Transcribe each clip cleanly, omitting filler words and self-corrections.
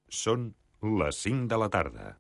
Són les 5 de la tarda.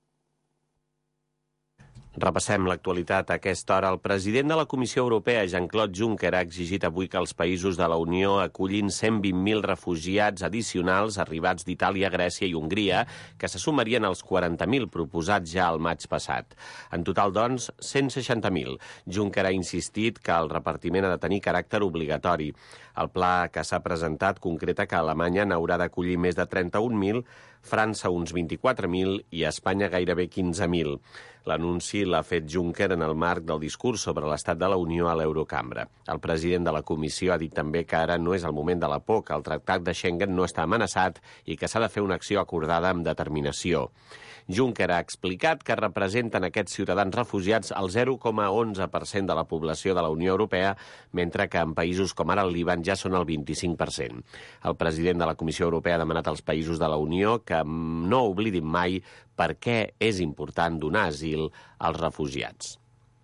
Repassem l'actualitat a aquesta hora. El president de la Comissió Europea, Jean-Claude Juncker, ha exigit avui que els països de la Unió acullin 120.000 refugiats addicionals arribats d'Itàlia, Grècia i Hongria, que se sumarien als 40.000 proposats ja al maig passat. En total, doncs, 160.000. Juncker ha insistit que el repartiment ha de tenir caràcter obligatori. El pla que s'ha presentat concreta que Alemanya n'haurà d'acollir més de 31.000, França uns 24.000 i Espanya gairebé 15.000. L'anunci l'ha fet Juncker en el marc del discurs sobre l'estat de la Unió a l'Eurocambra. El president de la Comissió ha dit també que ara no és el moment de la por, que el tractat de Schengen no està amenaçat i que s'ha de fer una acció acordada amb determinació. Juncker ha explicat que representen aquests ciutadans refugiats el 0,11% de la població de la Unió Europea, mentre que en països com ara el Líban ja són el 25%. El president de la Comissió Europea ha demanat als països de la Unió que no oblidin mai per què és important donar asil als refugiats.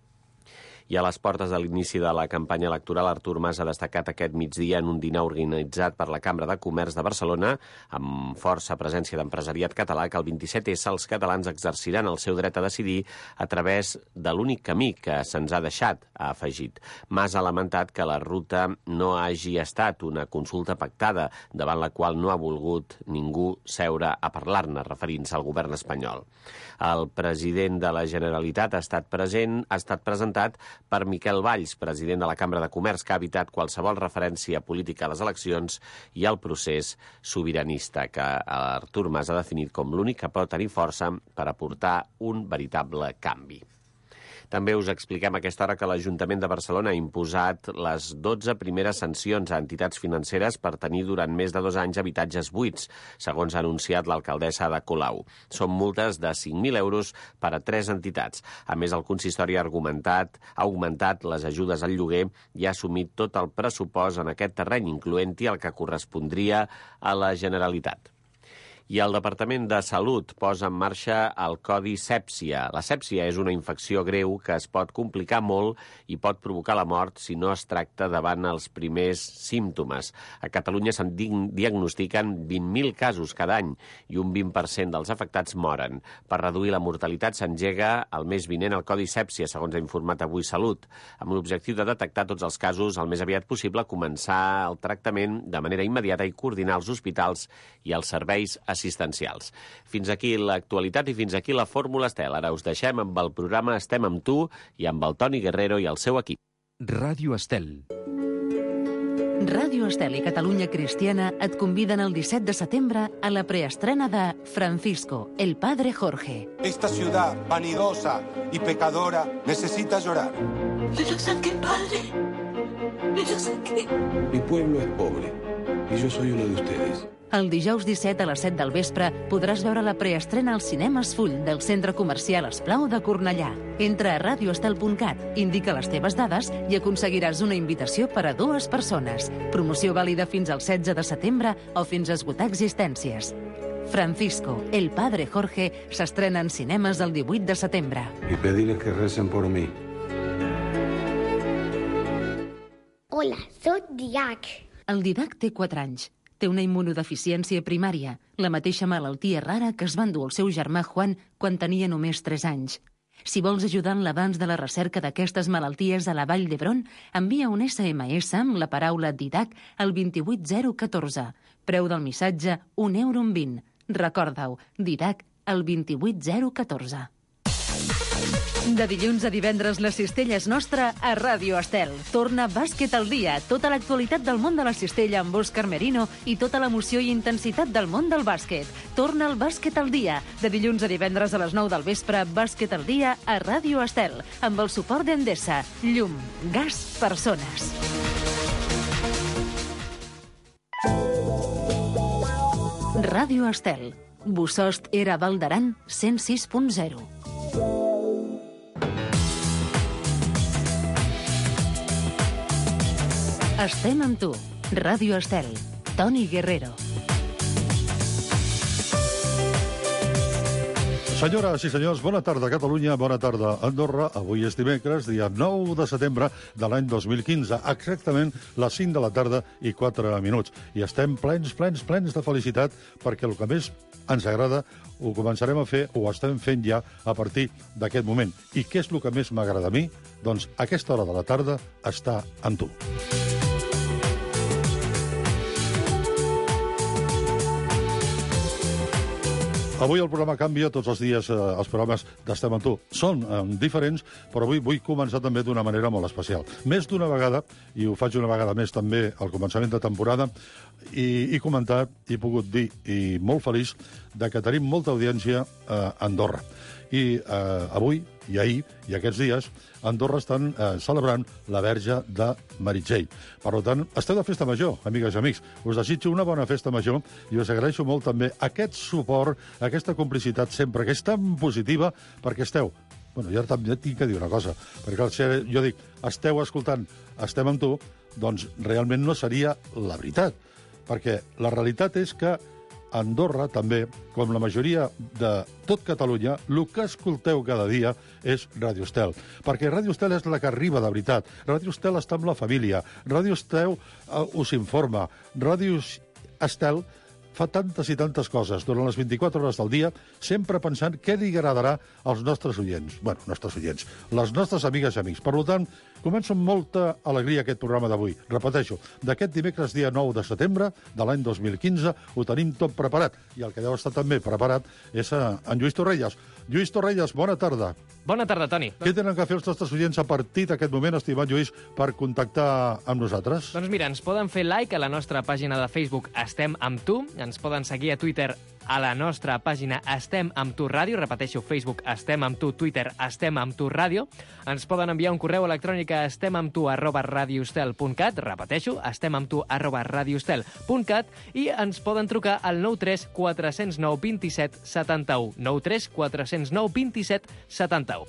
I a les portes de l'inici de la campanya electoral, Artur Mas ha destacat aquest migdia en un dinar organitzat per la Cambra de Comerç de Barcelona, amb força presència d'empresariat català, que el 27S els catalans exerciran el seu dret a decidir a través de l'únic camí que se'ns ha deixat, ha afegit. Mas ha lamentat que la ruta no hagi estat una consulta pactada, davant la qual no ha volgut ningú seure a parlar-ne, referint-se al govern espanyol. El president de la Generalitat ha estat presentat per Miquel Valls, president de la Cambra de Comerç, que ha evitat qualsevol referència política a les eleccions i al procés sobiranista, que Artur Mas ha definit com l'únic que pot tenir força per aportar un veritable canvi. També us expliquem a aquesta hora que l'Ajuntament de Barcelona ha imposat les 12 primeres sancions a entitats financeres per tenir durant més de 2 anys habitatges buits, segons ha anunciat l'alcaldessa Ada Colau. Són multes de 5.000 euros per a 3 entitats. A més, el consistori ha augmentat les ajudes al lloguer i ha assumit tot el pressupost en aquest terreny, incloent-hi el que correspondria a la Generalitat. I el Departament de Salut posa en marxa el Codi Sèpsia. La sèpsia és una infecció greu que es pot complicar molt i pot provocar la mort si no es tracta davant els primers símptomes. A Catalunya se'n diagnostiquen 20.000 casos cada any i un 20% dels afectats moren. Per reduir la mortalitat s'engega el mes vinent el Codi Sèpsia, segons ha informat avui Salut, amb l'objectiu de detectar tots els casos el més aviat possible, començar el tractament de manera immediata i coordinar els hospitals i els serveis assistencials. Fins aquí l'actualitat i fins aquí la Fórmula Estel. Ara us deixem amb el programa Estem amb tu i amb el Toni Guerrero i el seu equip. Ràdio Estel. Ràdio Estel i Catalunya Cristiana et conviden el 17 de setembre a la preestrena de Francisco, el padre Jorge. Esta ciudad vanidosa y pecadora necesita llorar. Me lo saqué, padre. Me lo saqué. Mi pueblo es pobre y yo soy uno de ustedes. El dijous 17 a les 7 del vespre podràs veure la preestrena al Cinema Esfull del Centre Comercial Esplau de Cornellà. Entra a radioestel.cat, indica les teves dades i aconseguiràs una invitació per a 2 persones. Promoció vàlida fins al 16 de setembre o fins a esgotar existències. Francisco, el padre Jorge, s'estrena en cinemes el 18 de setembre. Y pedirles que recen por mí. Hola, soc Didac. El Didac té 4 anys. Té una immunodeficiència primària, la mateixa malaltia rara que es va endur el seu germà Juan quan tenia només 3 anys. Si vols ajudar en l'avanç de la recerca d'aquestes malalties a la Vall d'Hebron, envia un SMS amb la paraula Didac al 28014. Preu del missatge, €1,20. Recorda-ho, Didac al 28014. De dilluns a divendres, la cistella és nostra a Ràdio Estel. Torna Bàsquet al dia, tota l'actualitat del món de la cistella amb Òscar Merino i tota l'emoció i intensitat del món del bàsquet. Torna el Bàsquet al dia. De dilluns a divendres a les 9 del vespre, Bàsquet al dia a Ràdio Estel, amb el suport d'Endesa. Llum, gas, persones. Ràdio Estel. Bossòst era Val d'Aran 106.0. Estem amb tu. Ràdio Estel. Toni Guerrero. Senyores i senyors, bona tarda Catalunya, bona tarda Andorra. Avui és dimecres, dia 9 de setembre de l'any 2015, exactament les 5 de la tarda i 4 minuts. I estem plens de felicitat perquè el que més ens agrada ho començarem a fer, ho estem fent ja a partir d'aquest moment. I què és el que més m'agrada a mi? Doncs a aquesta hora de la tarda està amb tu. Avui el programa canvia, tots els dies els programes d'Estem amb tu són diferents, però avui vull començar també d'una manera molt especial. Més d'una vegada, i ho faig una vegada més també al començament de temporada, i he comentat, he pogut dir, i molt feliç, de que tenim molta audiència a Andorra. I avui, i ahir, i aquests dies, a Andorra estan celebrant la Verge de Meritxell. Per tant, esteu de festa major, amigues i amics. Us desitjo una bona festa major i us agraeixo molt també aquest suport, aquesta complicitat sempre, que és tan positiva, perquè esteu... Bueno, jo també tinc que dir una cosa, perquè si jo dic, esteu escoltant, estem amb tu, doncs realment no seria la veritat. Perquè la realitat és que Andorra també, com la majoria de tot Catalunya, el que escolteu cada dia és Ràdio Estel. Perquè Ràdio Estel és la que arriba de veritat. Ràdio Estel està amb la família. Ràdio Estel us informa. Ràdio Estel fa tantes i tantes coses durant les 24 hores del dia, sempre pensant què li agradarà als nostres oients. Bueno, nostres oients, les nostres amigues i amics. Per tant, començo amb molta alegria aquest programa d'avui. Repeteixo, d'aquest dimecres dia 9 de setembre de l'any 2015 ho tenim tot preparat. I el que deu estar també preparat és en Lluís Torrelles. Lluís Torrelles, bona tarda. Bona tarda, Toni. Què tenen que fer els nostres oients a partir d'aquest moment, estimat Lluís, per contactar amb nosaltres? Doncs mira, ens poden fer like a la nostra pàgina de Facebook Estem amb tu, ens poden seguir a Twitter a la nostra pàgina Estem amb tu ràdio, repeteixo, Facebook Estem amb tu, Twitter Estem amb tu ràdio, ens poden enviar un correu electrònic a estemamtu@radioestel.cat, repeteixo, estemamtu@radioestel.cat, i ens poden trucar al 93 409 27 71, 93 409 27 71.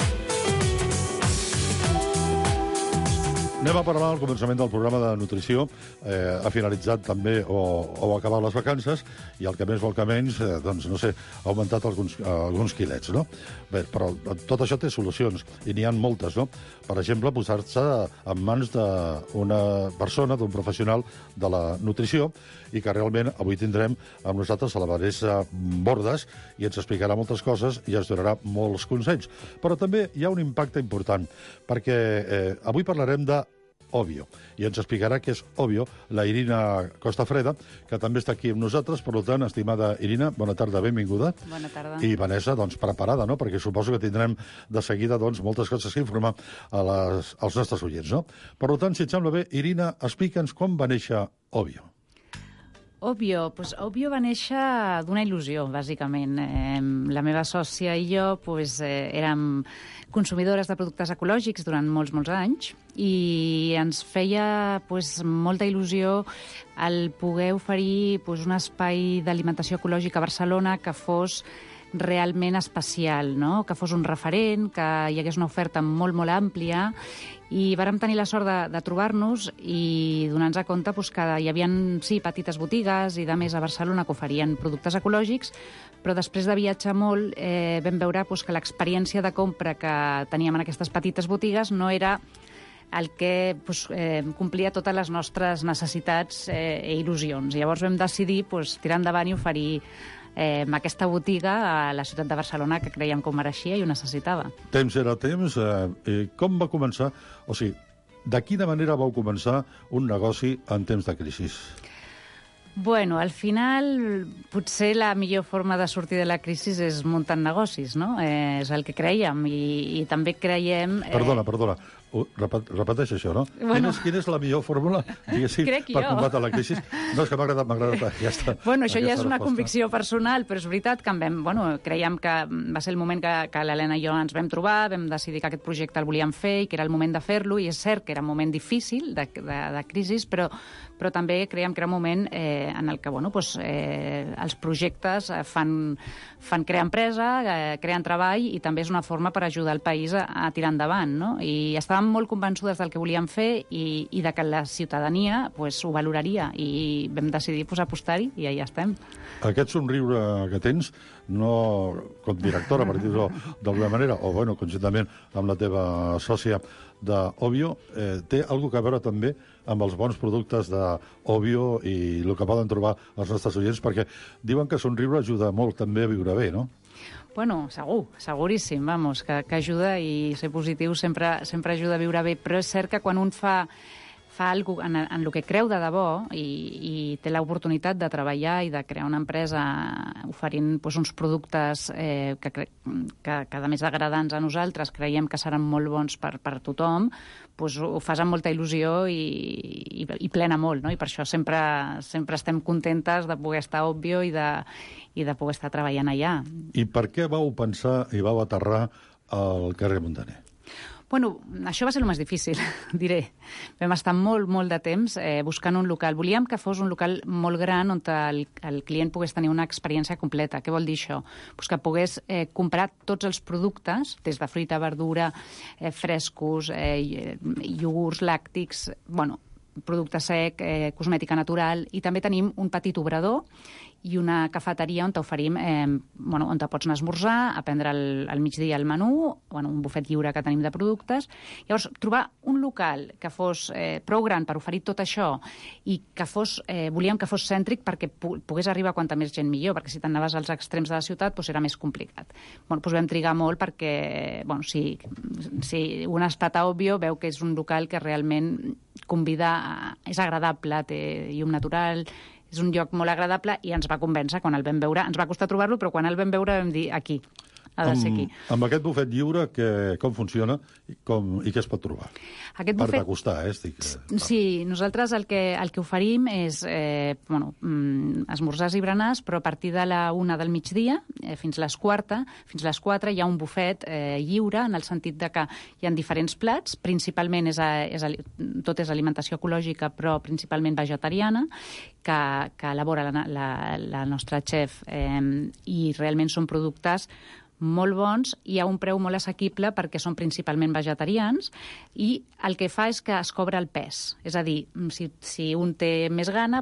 Anem a parlar al començament del programa de nutrició. Ha finalitzat també o acabat les vacances i el que més vol que menys, doncs no sé, ha augmentat alguns quilets, no? Bé, però tot això té solucions i n'hi ha moltes, no? Per exemple, posar-se en mans d'una persona, d'un professional de la nutrició i que realment avui tindrem amb nosaltres a la Vanessa Bordes i ens explicarà moltes coses i ens donarà molts consells. Però també hi ha un impacte important perquè avui parlarem de Obvio. I ens explicarà què és Obvio la Irina Costafreda, que també està aquí amb nosaltres. Per tant, estimada Irina, bona tarda, benvinguda. Bona tarda. I Vanessa, doncs, preparada, no? Perquè suposo que tindrem de seguida doncs, moltes coses que informar als nostres oients, no? Per tant, si et sembla bé, Irina, explica'ns com va néixer Obvio. Obvio va néixer d'una il·lusió, bàsicament. La meva sòcia i jo érem consumidores de productes ecològics durant molts anys i ens feia molta il·lusió el poder oferir un espai d'alimentació ecològica a Barcelona que fos realment especial, no? Que fos un referent, que hi hagués una oferta molt àmplia, i vàrem tenir la sort de trobar-nos i donar-nos compte que hi havia, sí, petites botigues i de més a Barcelona que oferien productes ecològics, però després de viatjar molt vam veure que l'experiència de compra que teníem en aquestes petites botigues no era el que complia totes les nostres necessitats i il·lusions. Llavors vam decidir tirar endavant i oferir aquesta botiga a la ciutat de Barcelona, que creiem que ho mereixia i ho necessitava. Temps era temps. Com va començar? O sigui, de quina manera vau començar un negoci en temps de crisi? Bueno, al final, potser la millor forma de sortir de la crisi és muntant negocis, no? És el que creiem i també creiem... Perdona. Repeteix això, no? Bueno, quina és la millor fórmula, per combatre la crisi? No, és que m'ha agradat, ja està. Bueno, això ja és una convicció personal, però és veritat que creiem que va ser el moment que l'Helena i jo ens vam trobar, vam decidir que aquest projecte el volíem fer i que era el moment de fer-lo, i és cert que era un moment difícil de crisi, però també creiem que era un moment en el que els projectes fan crear empresa, creen treball, i també és una forma per ajudar el país a tirar endavant, no? I estàvem estàvem molt convençudes del que volíem fer i de que la ciutadania pues, ho valoraria, i vam decidir pues, apostar-hi i ja estem. Aquest somriure que tens, no com directora, per dir-ho d'alguna manera, o bueno, conjuntament amb la teva sòcia d'Obvio, té alguna cosa a veure també amb els bons productes d'Obvio i el que poden trobar els nostres oients, perquè diuen que somriure ajuda molt també a viure bé, no? Bueno, seguríssim, vamos, que ajuda, i ser positiu sempre ajuda a viure bé, però és cert que quan un fa alguna cosa en el que creu de debò i té l'oportunitat de treballar i de crear una empresa oferint pues, uns productes que a més d'agradar-nos a nosaltres creiem que seran molt bons per tothom, pues, ho fas amb molta il·lusió i plena molt, no? I per això sempre estem contentes de poder estar a Obvio i de poder estar treballant allà. I per què vau pensar i vau aterrar al carrer Muntaner? Bueno, això va ser el més difícil, diré. Vam estar molt de temps buscant un local. Volíem que fos un local molt gran on el client pogués tenir una experiència completa. Què vol dir això? Pues que pogués comprar tots els productes, des de fruita, verdura, frescos, iogurts, làctics, bueno, producte sec, cosmètica natural, i també tenim un petit obrador i una cafeteria on t'oferim, on te pots anar a esmorzar, a prendre al migdia el menú, un bufet lliure que tenim de productes. Llavors, trobar un local que fos prou gran per oferir tot això i que volíem que fos cèntric perquè pogués arribar quanta més gent millor, perquè si t'anaves als extrems de la ciutat era més complicat. Vam trigar molt perquè, si un ha estat a Obvio, veu que és un local que realment convida, és agradable, té llum natural, és un lloc molt agradable i ens va convèncer quan el vam veure. Ens va costar trobar-lo, però quan el vam veure vam dir aquí, ha de ser aquí. Amb aquest bufet lliure, com funciona i què es pot trobar? Per degustar, Sí, nosaltres el que oferim és esmorzars i berenars, però a partir de la 1 del migdia fins les 4 hi ha un bufet lliure, en el sentit de que hi ha diferents plats, principalment tot és alimentació ecològica, però principalment vegetariana, que elabora la nostra xef, i realment són productes molt bons i a un preu molt assequible perquè són principalment vegetarians, i el que fa és que es cobra el pes. És a dir, si un té més gana,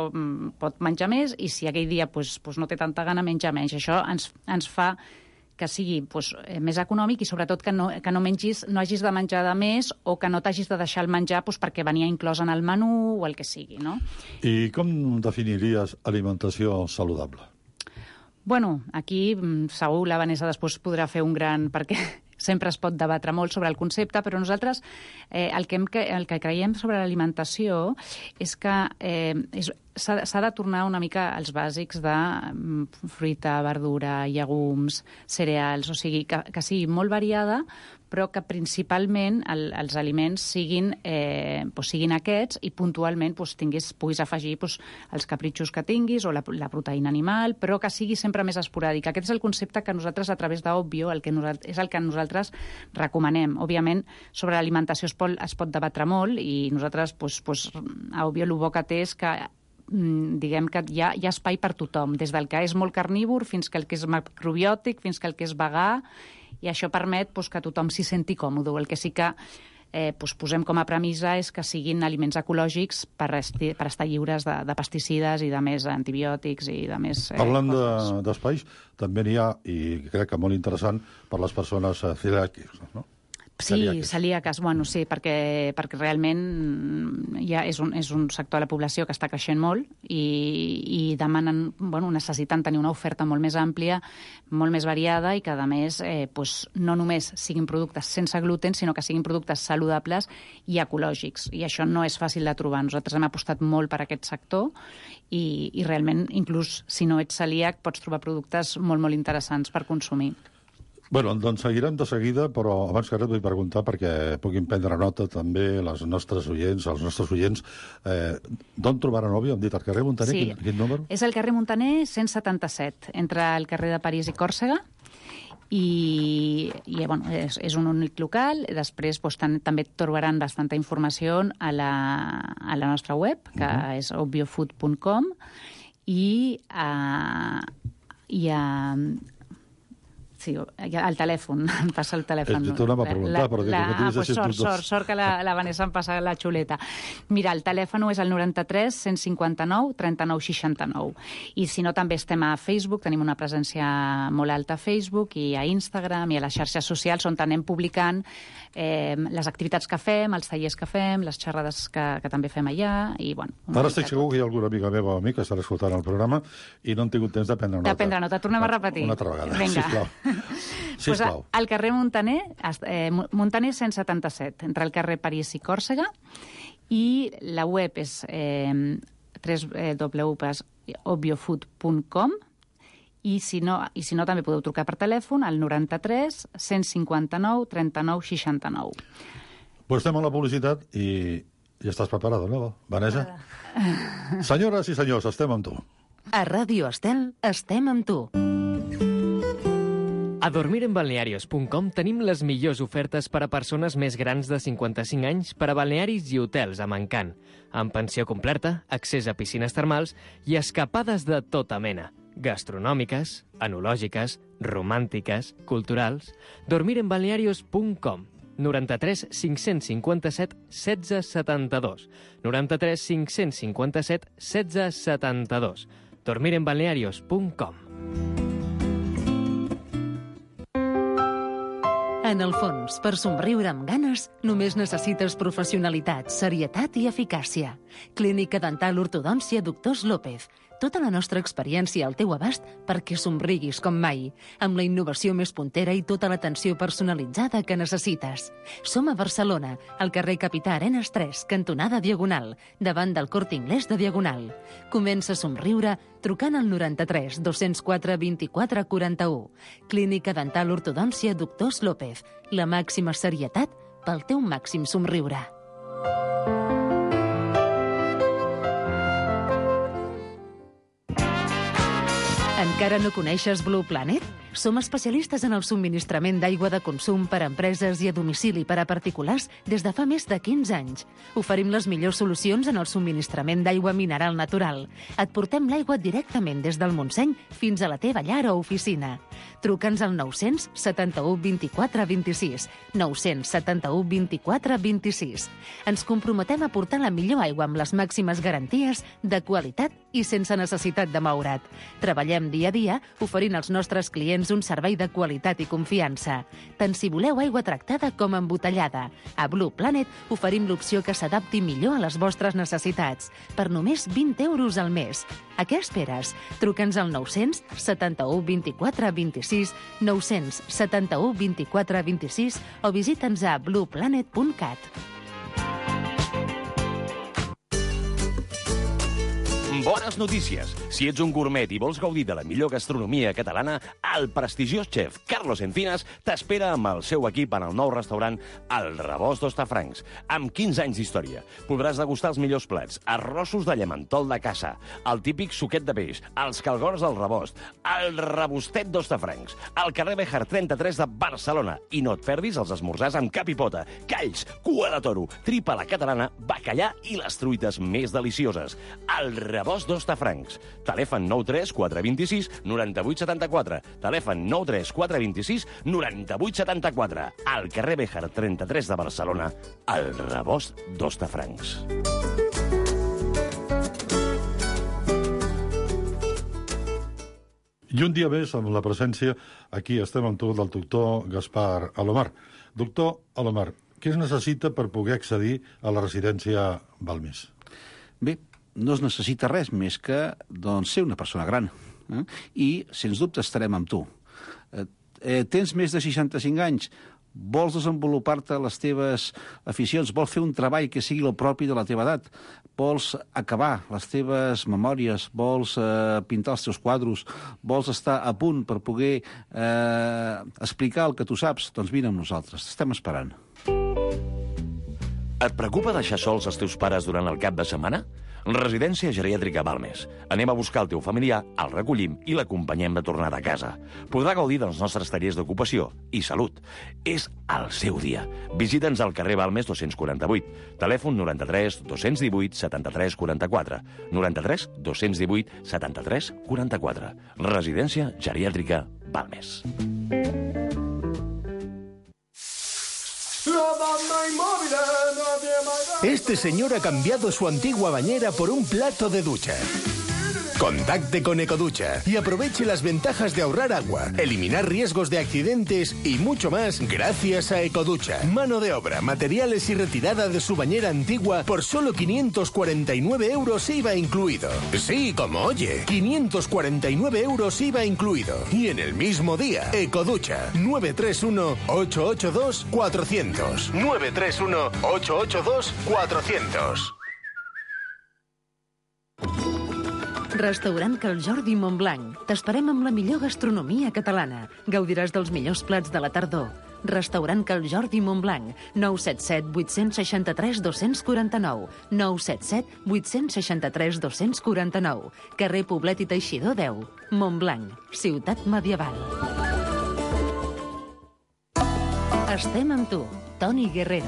pot menjar més, i si aquell dia no té tanta gana, menja menys. Això ens fa que sigui més econòmic i sobretot que no hagis de menjar de més o que no t'hagis de deixar el menjar perquè venia inclòs en el menú o el que sigui, no? I com definiries alimentació saludable? Bueno, aquí segur la Vanessa després podrà fer un gran... perquè sempre es pot debatre molt sobre el concepte, però nosaltres el que creiem sobre l'alimentació és que s'ha de tornar una mica als bàsics de fruita, verdura, llegums, cereals, o sigui, que sigui molt variada, però que principalment els aliments siguin aquests i puntualment puguis afegir els capritxos que tinguis o la proteïna animal, però que sigui sempre més esporàdica. Aquest és el concepte que nosaltres, a través d'Obvio, és el que nosaltres recomanem. Òbviament, sobre l'alimentació es pot debatre molt i nosaltres, a Obvio, el bo que té és que diguem que hi ha espai per tothom, des del que és molt carnívor fins que el que és macrobiòtic, fins que el que és vegà, i això permet que tothom s'hi senti còmode. El que sí que posem com a premissa és que siguin aliments ecològics per estar lliures de pesticides i de més antibiòtics i de més... Parlant d'espais, també n'hi ha, i crec que molt interessant, per les persones celíaques, no? Sí, celíaques, sí, perquè realment és un sector de la població que està creixent molt i demanen, necessiten tenir una oferta molt més àmplia, molt més variada i que, a més, no només siguin productes sense gluten, sinó que siguin productes saludables i ecològics. I això no és fàcil de trobar. Nosaltres hem apostat molt per aquest sector i realment, inclús si no ets celíac, pots trobar productes molt, molt interessants per consumir. Bueno, doncs seguirem de seguida, però abans que res vull preguntar perquè puguin prendre nota també els nostres oients, d'on trobaran Obvio? Hem dit al carrer Muntaner, sí. Quin número? És el carrer Muntaner 177, entre el carrer de París i Còrsega, i és un únic local. Després també trobaran bastanta informació a la nostra web, que és obviofood.com, i a Sí, el telèfon, em passa el telèfon. T'ho anava a preguntar, però dic, que pues sort que la Vanessa em passa la xuleta. Mira, el telèfon és el 93 159 39 69. I si no, també estem a Facebook, tenim una presència molt alta a Facebook i a Instagram i a les xarxes socials on anem publicant les activitats que fem, els tallers que fem, les xerrades que també fem allà. I, bueno, ara estic segur que hi ha alguna amiga meva o amic que estarà escoltant el programa i no han tingut temps de prendre nota. De prendre nota. Tornem a repetir. Una altra vegada, Vinga. Sisplau. Al carrer Montaner, Montaner 177, entre el carrer París i Còrsega, i la web és www.obviofood.com, i si no també podeu trucar per telèfon al 93 159 39 69. Pues estem a la publicitat i ja estàs preparada, no, Vanessa? Senyores i senyors, estem amb tu. A Ràdio Estel estem amb tu. A dormirenbalnearios.com tenim les millors ofertes per a persones més grans de 55 anys per a balnearis i hotels amb encant, amb pensió completa, accés a piscines termals i escapades de tota mena, gastronòmiques, enològiques, romàntiques, culturals. Dormirenbalnearios.com 93 557 16 72 93 557 16 72 dormirenbalnearios.com. En el fons, per somriure amb ganes, només necessites professionalitat, serietat i eficàcia. Clínica Dental Ortodòncia Doctors López. Tota la nostra experiència al teu abast perquè somriguis com mai, amb la innovació més puntera i tota l'atenció personalitzada que necessites. Som a Barcelona, al carrer Capità Arenas 3, cantonada Diagonal, davant del Corte Inglés de Diagonal. Comença a somriure trucant al 93 204 24 41. Clínica Dental Ortodòncia Doctors López. La màxima serietat pel teu màxim somriure. Encara no coneixes Blue Planet? Som especialistes en el subministrament d'aigua de consum per a empreses i a domicili per a particulars des de fa més de 15 anys. Oferim les millors solucions en el subministrament d'aigua mineral natural. Et portem l'aigua directament des del Montseny fins a la teva llar o oficina. Truca'ns al 971 24 26. 971 24 26. Ens comprometem a portar la millor aigua amb les màximes garanties de qualitat i sense necessitat de moure't. Treballem dia a dia oferint als nostres clients un servei de qualitat i confiança. Tant si voleu aigua tractada com embotellada. A Blue Planet oferim l'opció que s'adapti millor a les vostres necessitats, per només 20 euros al mes. A què esperes? Truca'ns al 971 24 26, 971 24 26 o visita'ns a blueplanet.cat. Bones notícies! Si ets un gourmet i vols gaudir de la millor gastronomia catalana, el prestigiós xef Carlos Encinas t'espera amb el seu equip en el nou restaurant El Rebost d'Hostafrancs. Amb 15 anys d'història, podràs degustar els millors plats, arrossos de llamentol de caça, el típic suquet de peix, els calgors del Rebost, el rebostet d'Hostafrancs, al carrer Béjar 33 de Barcelona. I no et perdis els esmorzars amb cap i pota, calls, cua de toro, tripa a la catalana, bacallà i les truites més delicioses. El Rebost d'Hostafrancs. Telèfon 93 426 98 74. Telèfon 93 426 98 74. Al carrer Béjar 33 de Barcelona, el Rebost d'Hostafrancs. I un dia més, amb la presència, aquí estem amb tu, del doctor Gaspar Alomar. Doctor Alomar, què es necessita per poder accedir a la residència Balmes? Bé, no es necessita res més que ser una persona gran. I, sens dubte, estarem amb tu. Tens més de 65 anys, vols desenvolupar-te les teves aficions, vols fer un treball que sigui el propi de la teva edat, vols acabar les teves memòries, vols pintar els teus quadros, vols estar a punt per poder explicar el que tu saps, doncs vine amb nosaltres, t'estem esperant. Et preocupa deixar sols els teus pares durant el cap de setmana? Residència Geriàtrica Balmes. Anem a buscar el teu familiar, el recollim i l'acompanyem de tornada a casa. Podrà gaudir dels nostres tallers d'ocupació i salut. És el seu dia. Visita'ns al carrer Balmes 248. Telèfon 93 218 73 44. 93 218 73 44. Residència Geriàtrica Balmes. Este señor ha cambiado su antigua bañera por un plato de ducha. Contacte con Ecoducha y aproveche las ventajas de ahorrar agua, eliminar riesgos de accidentes y mucho más gracias a Ecoducha. Mano de obra, materiales y retirada de su bañera antigua por solo 549 euros IVA incluido. Sí, como oye, 549 euros IVA incluido. Y en el mismo día, Ecoducha, 931-882-400. 931-882-400. Restaurant Cal Jordi Montblanc. T'esperem amb la millor gastronomia catalana. Gaudiràs dels millors plats de la tardor. Restaurant Cal Jordi Montblanc. 977 863 249. 977 863 249. Carrer Poblet i Teixidor 10. Montblanc, ciutat medieval. Estem amb tu, Toni Guerrero.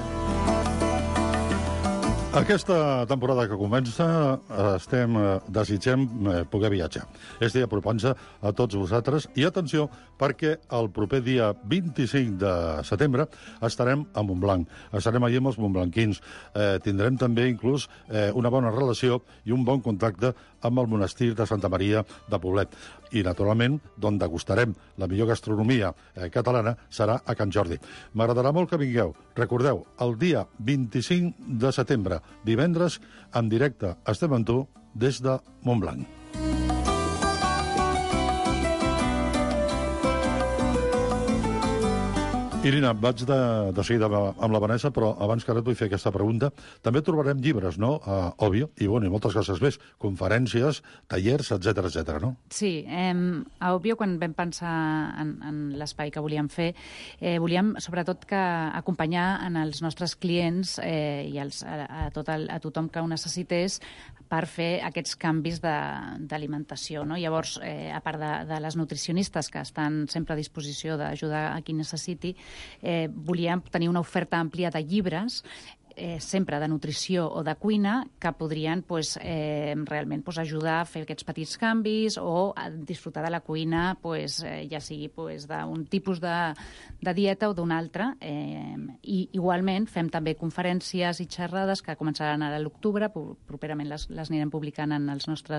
Aquesta temporada que comença desitgem poder viatjar. És dir, apropant-se a tots vosaltres. I atenció, perquè el proper dia 25 de setembre estarem a Montblanc. Estarem allà amb els montblanquins. Tindrem també inclús una bona relació i un bon contacte amb el monestir de Santa Maria de Poblet. I, naturalment, d'on degustarem la millor gastronomia catalana serà a Can Jordi. M'agradarà molt que vingueu. Recordeu, el dia 25 de setembre, divendres, en directe, estem amb tu des de Montblanc. Irina, vaig de seguida amb la Vanessa, però abans que res vull fer aquesta pregunta. També trobarem llibres, no?, a Òbvio, i moltes coses més, conferències, tallers, etc, no? Sí, a Òbvio, quan vam pensar en l'espai que volíem fer, volíem sobretot que acompanyar en els nostres clients i a tothom que ho necessités per fer aquests canvis d'alimentació, no? Llavors, a part de les nutricionistes que estan sempre a disposició d'ajudar a qui necessiti, volíem tenir una oferta àmplia de llibres sempre de nutrició o de cuina que podrien realment ajudar a fer aquests petits canvis o a disfrutar de la cuina, ja sigui d'un tipus de dieta o d'un altre. I igualment fem també conferències i xerrades que començaran ara a l'octubre, properament les anirem publicant en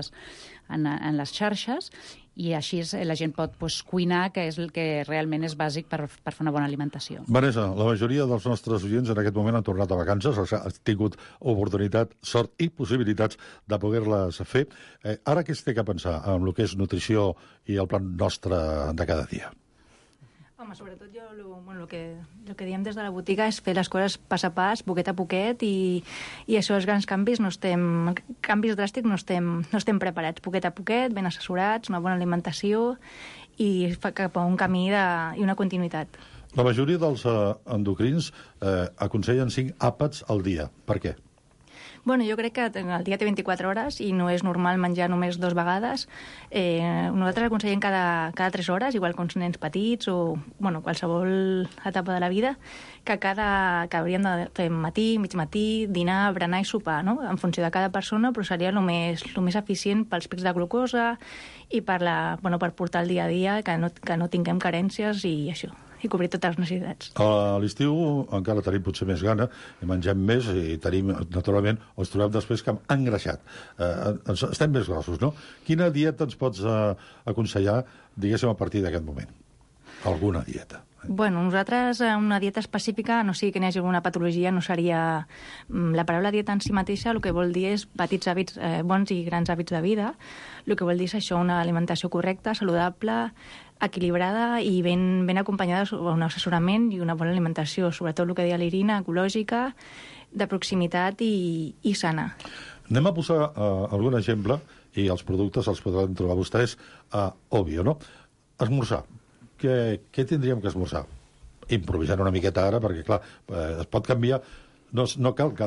les xarxes, i així la gent pot cuinar, que és el que realment és bàsic per fer una bona alimentació. Vanessa, la majoria dels nostres oients en aquest moment han tornat a vacances, han tingut oportunitat, sort i possibilitats de poder-les fer. Ara què es té que pensar amb el que és nutrició i el plan nostre de cada dia? Home, sobretot jo el que diem des de la botiga és fer les coses pas a pas, poquet a poquet, i això, els grans canvis canvis dràstics no estem preparats. Poquet a poquet, ben assessorats, una bona alimentació i cap a un camí i una continuïtat. La majoria dels endocrins aconsellen 5 àpats al dia. Per què? Bueno, jo crec que el dia té 24 hores i no és normal menjar només 2 vegades. Nosaltres aconsellem cada 3 hores, igual que uns nens petits o qualsevol etapa de la vida, que hauríem de fer matí, mig matí, dinar, berenar i sopar, no? En funció de cada persona, però seria el més eficient pels pics de glucosa i per portar el dia a dia, que no tinguem carències i això, i cobrir totes les necessitats. A l'estiu encara tenim potser més gana, i mengem més i tenim, naturalment, ens trobem després que hem engreixat. Estem més grossos, no? Quina dieta ens pots aconsellar, diguéssim, a partir d'aquest moment? Alguna dieta? Bueno, nosaltres una dieta específica, no sigui que n'hi hagi alguna patologia, no seria... La paraula dieta en si mateixa el que vol dir és petits hàbits, bons i grans hàbits de vida. El que vol dir és això, una alimentació correcta, saludable, equilibrada i ben acompanyada d'un assessorament i una bona alimentació, sobretot el que deia l'Irina, ecològica, de proximitat i sana. Anem a posar algun exemple, i els productes els podran trobar vostès a Òbvio, no? Esmorzar. Què tindríem que esmorzar? Improvisant una miqueta ara, perquè, clar, es pot canviar. No cal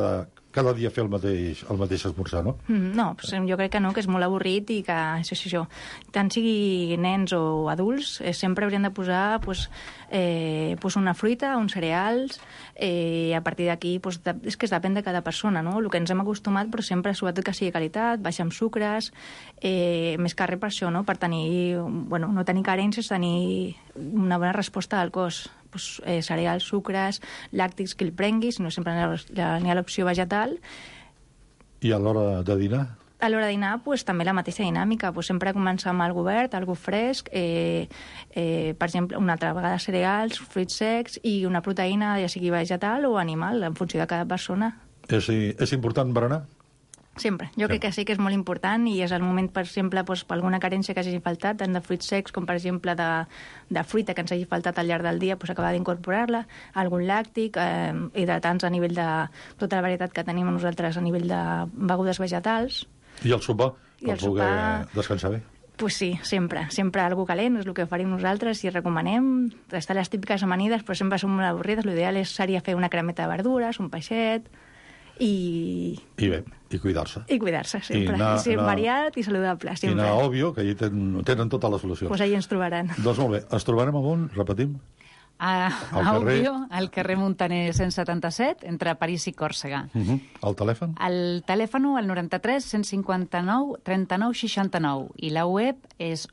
cada dia fer el mateix esmorzar, no? No, jo crec que no, que és molt avorrit i que això. Tant sigui nens o adults, sempre haurien de posar una fruita, uns cereals, a partir d'aquí és que depèn de cada persona, no? El que ens hem acostumat, però sempre, sobretot que sigui qualitat, baixar amb sucres, més que res per això, no? Per tenir, no tenir carències, tenir una bona resposta al cos. Cereals, sucres, làctics que el prenguis, no sempre n'hi ha l'opció vegetal. I a l'hora de dinar? A l'hora de dinar, també la mateixa dinàmica. Sempre començar amb algo verd, algo fresc, per exemple, una altra vegada cereals, fruits secs i una proteïna, ja sigui vegetal o animal, en funció de cada persona. És important berenar? Sempre. Jo crec que sí que és molt important i és el moment, per exemple, per alguna carència que hagi faltat, tant de fruits secs com, per exemple, de fruita que ens hagi faltat al llarg del dia, acabar d'incorporar-la, algun làctic, hidratants a nivell de tota la varietat que tenim nosaltres a nivell de begudes vegetals. I el sopar, per poder descansar bé? Pues sí, sempre algo calent, és el que oferim nosaltres i recomanem. Estan les típiques amanides, però sempre són molt avorrides. L'ideal seria fer una cremeta de verdures, un peixet, i cuidar-se. I cuidar-se, sempre. I ser variat i saludable, sempre. I anar a Òbvio, que allà tenen totes les solucions. Doncs allà ens trobaran. Doncs molt bé. Ens trobarem a on? Repetim? A Òbvio, al carrer Montaner 177, entre París i Còrsega. El telèfon? El telèfon, el 93 159 39 69. I la web és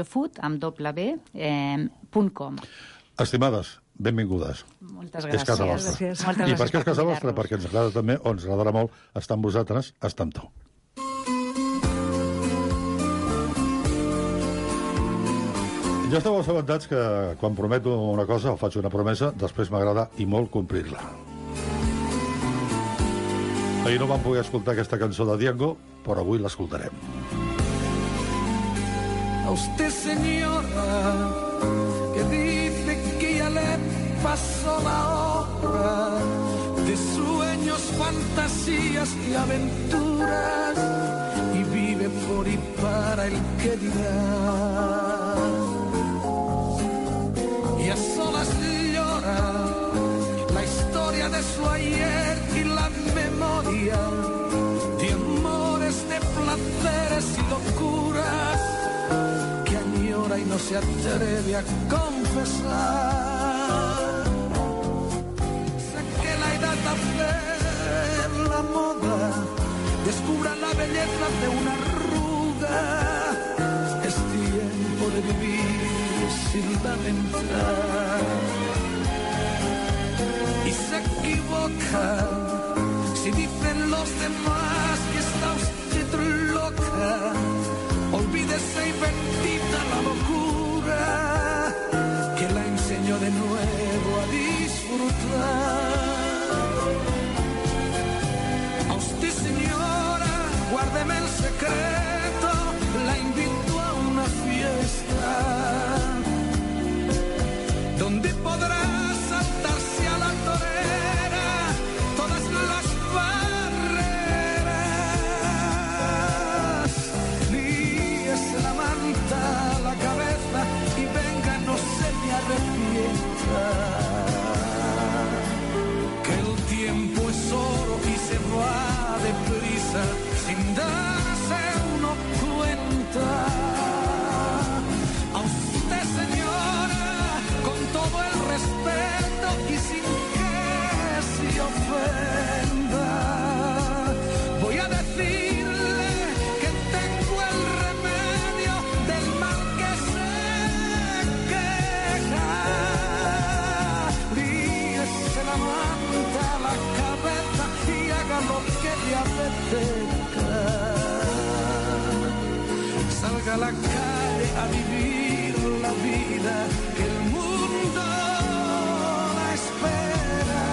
obviofood.com. Estimades, benvingudes. Moltes gràcies. És casa vostra. I per què és casa vostra? Perquè ens agrada també, o ens agradarà molt, estar amb vosaltres, estar amb tu. Ja esteu assabentats que quan prometo una cosa o faig una promesa, després m'agrada i molt complir-la. Ahir no vam poder escoltar aquesta cançó de Diango, però avui l'escoltarem. A usted, señora, que dice que ya le pasó la hora de sueños, fantasías y aventuras y vive por y para el que dirá. Y a solas llora la historia de su ayer y la memoria de amores, de placeres y locuras que añora y no se atreve a confesar. Sé que la edad hace la moda, descubra la belleza de una arruga. Es tiempo de vivir sin lamentar. Y se equivoca si dicen los demás que está usted loca. Olvídese y bendita la locura que la enseñó de nuevo a disfrutar. A usted, señora, guárdeme el secreto, la invito a una fiesta donde podrá saltarse a la torera todas las barreras. Líese la manta a la cabeza y venga, no se me arrepienta, que el tiempo es oro y se va deprisa sin darse uno cuenta. A usted, señora, con todo el respeto y sin que se ofenda, voy a decirle que tengo el remedio del mal que se queja. Líese la manta a la cabeza y haga lo que le apetezca. Salga a la calle a vivir la vida que el mundo la espera.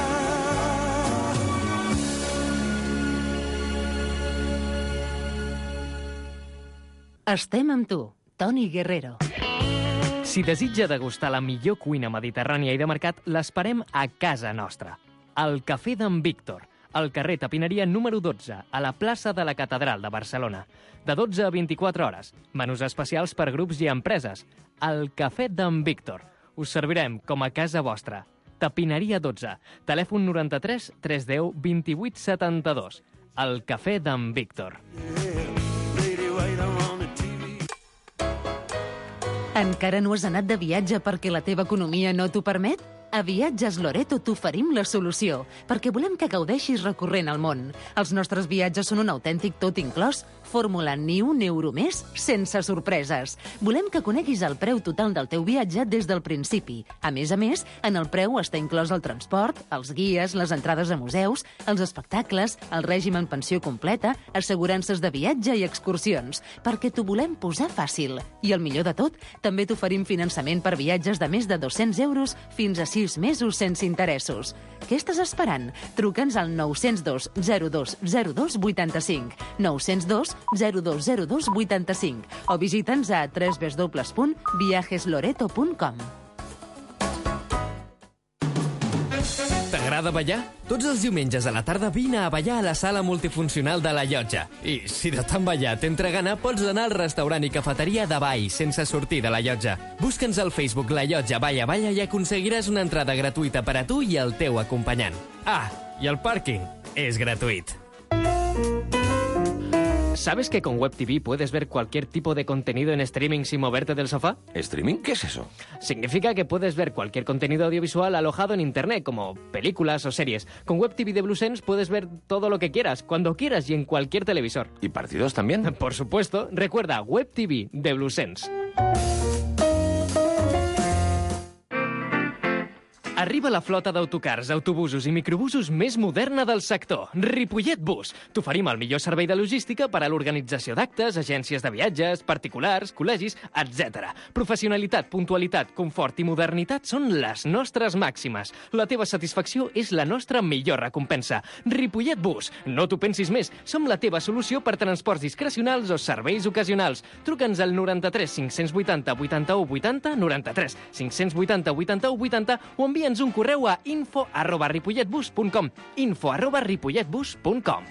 Estem amb tu, Toni Guerrero. Si desitja degustar la millor cuina mediterrània i de mercat, l'esperem a casa nostra. Al Cafè d'en Víctor, al carrer Tapineria número 12, a la plaça de la Catedral de Barcelona. De 12 a 24 hores. Menús especials per grups i empreses. Al Cafè d'en Víctor. Us servirem com a casa vostra. Tapineria 12. Telèfon 93 310 28 72. El cafè d'en Víctor. Encara no has anat de viatge perquè la teva economia no t'ho permet? A Viatges Loreto t'oferim la solució, perquè volem que gaudeixis recorrent el món. Els nostres viatges són un autèntic tot inclòs, fórmula ni €1 més sense sorpreses. Volem que coneguis el preu total del teu viatge des del principi. A més, en el preu està inclòs el transport, els guies, les entrades a museus, els espectacles, el règim en pensió completa, assegurances de viatge i excursions, perquè t'ho volem posar fàcil. I el millor de tot, també t'oferim finançament per viatges de més de €200 fins a 6 mesos sense interessos. Què estàs esperant? Truca'ns al 902 02 02 85, 902 0202 85 o visita'ns a www.viajesloreto.com. T'agrada ballar? Tots els diumenges a la tarda vine a ballar a la sala multifuncional de la Llotja. I si de tant ballar t'entra gana, pots anar al restaurant i cafeteria de ball sense sortir de la Llotja. Busca'ns al Facebook La Llotja Balla Balla i aconseguiràs una entrada gratuïta per a tu i el teu acompanyant. Ah, i el pàrquing és gratuït. ¿Sabes que con WebTV puedes ver cualquier tipo de contenido en streaming sin moverte del sofá? ¿Streaming? ¿Qué es eso? Significa que puedes ver cualquier contenido audiovisual alojado en Internet, como películas o series. Con WebTV de BlueSense puedes ver todo lo que quieras, cuando quieras y en cualquier televisor. ¿Y partidos también? Por supuesto. Recuerda, WebTV de BlueSense. Arriba la flota d'autocars, autobusos i microbusos més moderna del sector, Ripollet Bus. T'oferim el millor servei de logística per a l'organització d'actes, agències de viatges, particulars, col·legis, etc. Professionalitat, puntualitat, confort i modernitat són les nostres màximes. La teva satisfacció és la nostra millor recompensa. Ripollet Bus. No t'ho pensis més. Som la teva solució per transports discrecionals o serveis ocasionals. Truca'ns al 93 580 81 80, 93 580 81 80 o envia'ns un correu a info@ripolletbus.com, info@ripolletbus.com.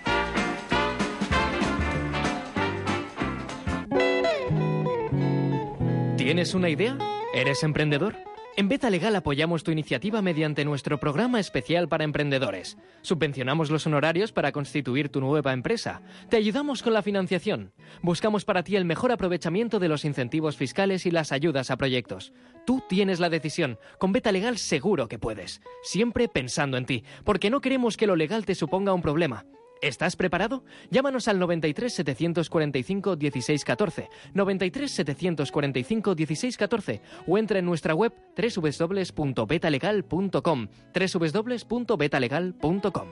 ¿Tienes una idea? ¿Eres emprendedor? En Beta Legal apoyamos tu iniciativa mediante nuestro programa especial para emprendedores. Subvencionamos los honorarios para constituir tu nueva empresa. Te ayudamos con la financiación. Buscamos para ti el mejor aprovechamiento de los incentivos fiscales y las ayudas a proyectos. Tú tienes la decisión. Con Beta Legal seguro que puedes. Siempre pensando en ti, porque no queremos que lo legal te suponga un problema. ¿Estás preparado? Llámanos al 93 745 16 14, 93 745 16 14 o entra en nuestra web www.betalegal.com, www.betalegal.com.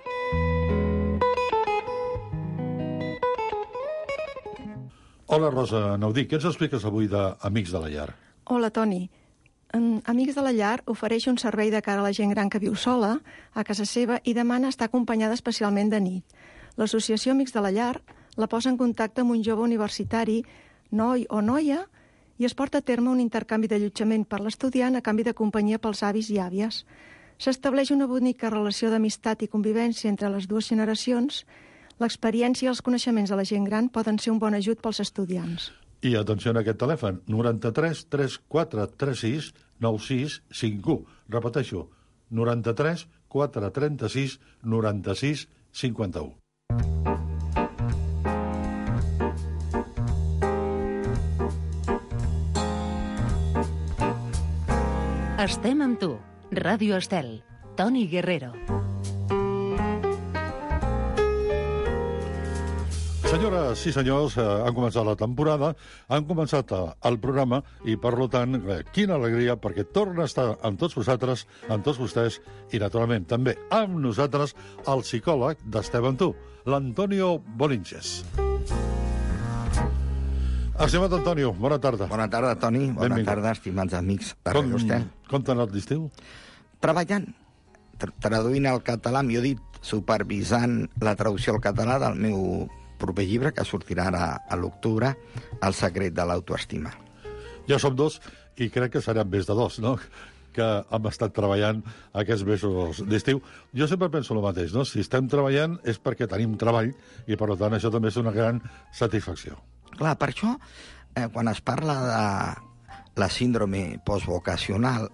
Hola, Rosa Naudí, què ens expliques avui d'Amics de la Llar? Hola, Toni. Amics de la Llar ofereix un servei de cara a la gent gran que viu sola, a casa seva, i demana estar acompanyada especialment de nit. L'associació Amics de la Llar la posa en contacte amb un jove universitari, noi o noia, i es porta a terme un intercanvi d'allotjament per l'estudiant a canvi de companyia pels avis i àvies. S'estableix una bonica relació d'amistat i convivència entre les dues generacions. L'experiència i els coneixements de la gent gran poden ser un bon ajut pels estudiants. I atenció a aquest telèfon, 93 3436 9651. Repeteixo, 93 436 96 51. Estem amb tu. Ràdio Estel. Toni Guerrero. Senyores i senyors, han començat la temporada, han començat el programa i, per tant, quina alegria, perquè torna a estar amb tots vosaltres, amb tots vostès i, naturalment, també amb nosaltres, el psicòleg d'Estem amb tu, l'Antonio Bolinches. Estimat Antonio, bona tarda. Bona tarda, Toni. Bona tarda, estimats amics de Ràdio Estel. Com t'ha anat l'estiu? Treballant, traduint al català, millor dit, supervisant la traducció al català del meu proper llibre, que sortirà ara a l'octubre, El secret de l'autoestima. Ja som dos, i crec que seran més de dos, no?, que hem estat treballant aquests mesos d'estiu. Jo sempre penso el mateix, no? Si estem treballant és perquè tenim treball, i per tant això també és una gran satisfacció. Clar, per això, quan es parla la síndrome postvacacional,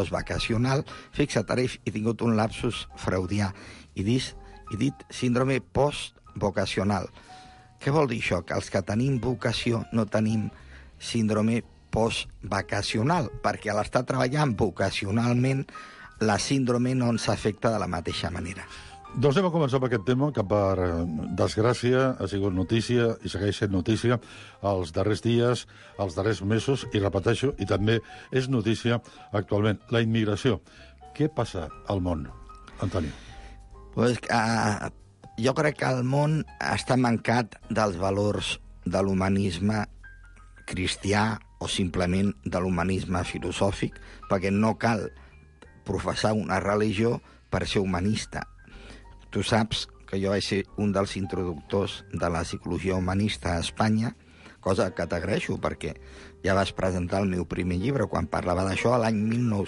fixa't, ara he tingut un lapsus freudià, he dit síndrome postvocacional. Què vol dir això? Que els que tenim vocació no tenim síndrome postvacacional, perquè a l'estar treballant vocacionalment, la síndrome no ens afecta de la mateixa manera. Doncs anem a començar amb aquest tema, que per desgràcia ha sigut notícia i segueix sent notícia els darrers dies, els darrers mesos, i repeteixo, i també és notícia actualment, la immigració. Què passa al món, Antoni? Pues, jo crec que el món està mancat dels valors de l'humanisme cristià o simplement de l'humanisme filosòfic, perquè no cal professar una religió per ser humanista. Tu saps que jo vaig ser un dels introductors de la psicologia humanista a Espanya, cosa que t'agraeixo perquè ja vas presentar el meu primer llibre quan parlava d'això l'any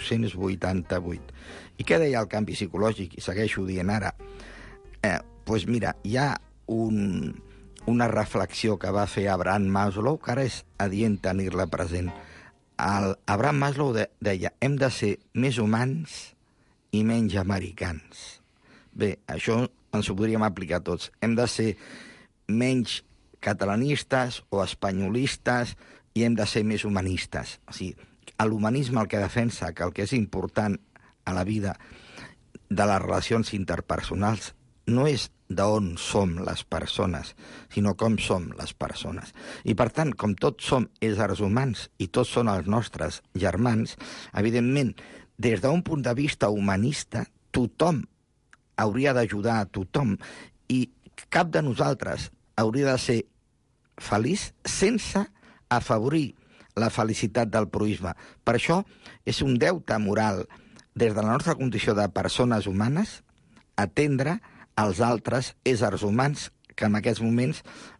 1988. I què deia el canvi psicològic? I segueixo dient ara. Doncs mira, hi ha una reflexió que va fer Abraham Maslow, que ara és adient tenir-la present. Abraham Maslow deia, hem de ser més humans i menys americans. Bé, això ens ho podríem aplicar tots. Hem de ser menys catalanistes o espanyolistes i hem de ser més humanistes. O sigui, l'humanisme el que defensa que el que és important a la vida de les relacions interpersonals no és d'on som les persones, sinó com som les persones. I, per tant, com tots som éssers humans i tots són els nostres germans, evidentment, des d'un punt de vista humanista, tothom hauria d'ajudar a tothom i cap de nosaltres hauria de ser feliç sense afavorir la felicitat del proisme. Per això és un deute moral des de la nostra condició de persones humanes atendre als altres éssers humans que en aquests moments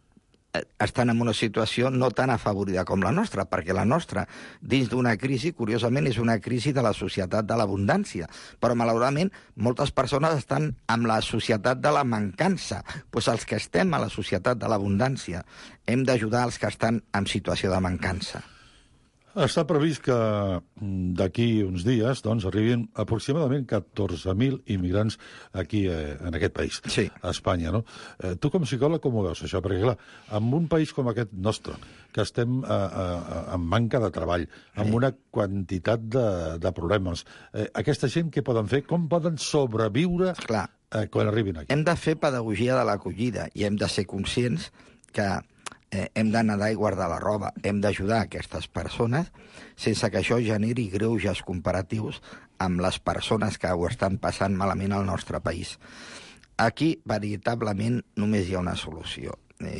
estan en una situació no tan afavorida com la nostra, perquè la nostra, dins d'una crisi, curiosament, és una crisi de la societat de l'abundància. Però, malauradament, moltes persones estan amb la societat de la mancança. Doncs els que estem a la societat de l'abundància hem d'ajudar els que estan en situació de mancança. Està previst que d'aquí uns dies doncs, arribin aproximadament 14.000 immigrants aquí en aquest país, sí, a Espanya. No? Tu com a psicòleg com ho veus, això? Perquè, clar, en un país com aquest nostre, que estem en manca de treball, amb una quantitat de problemes, aquesta gent què poden fer? Com poden sobreviure quan arribin aquí? Hem de fer pedagogia de l'acollida i hem de ser conscients que hem de nedar i guardar la roba, hem d'ajudar aquestes persones sense que això generi greuges comparatius amb les persones que ho estan passant malament al nostre país. Aquí, veritablement, només hi ha una solució.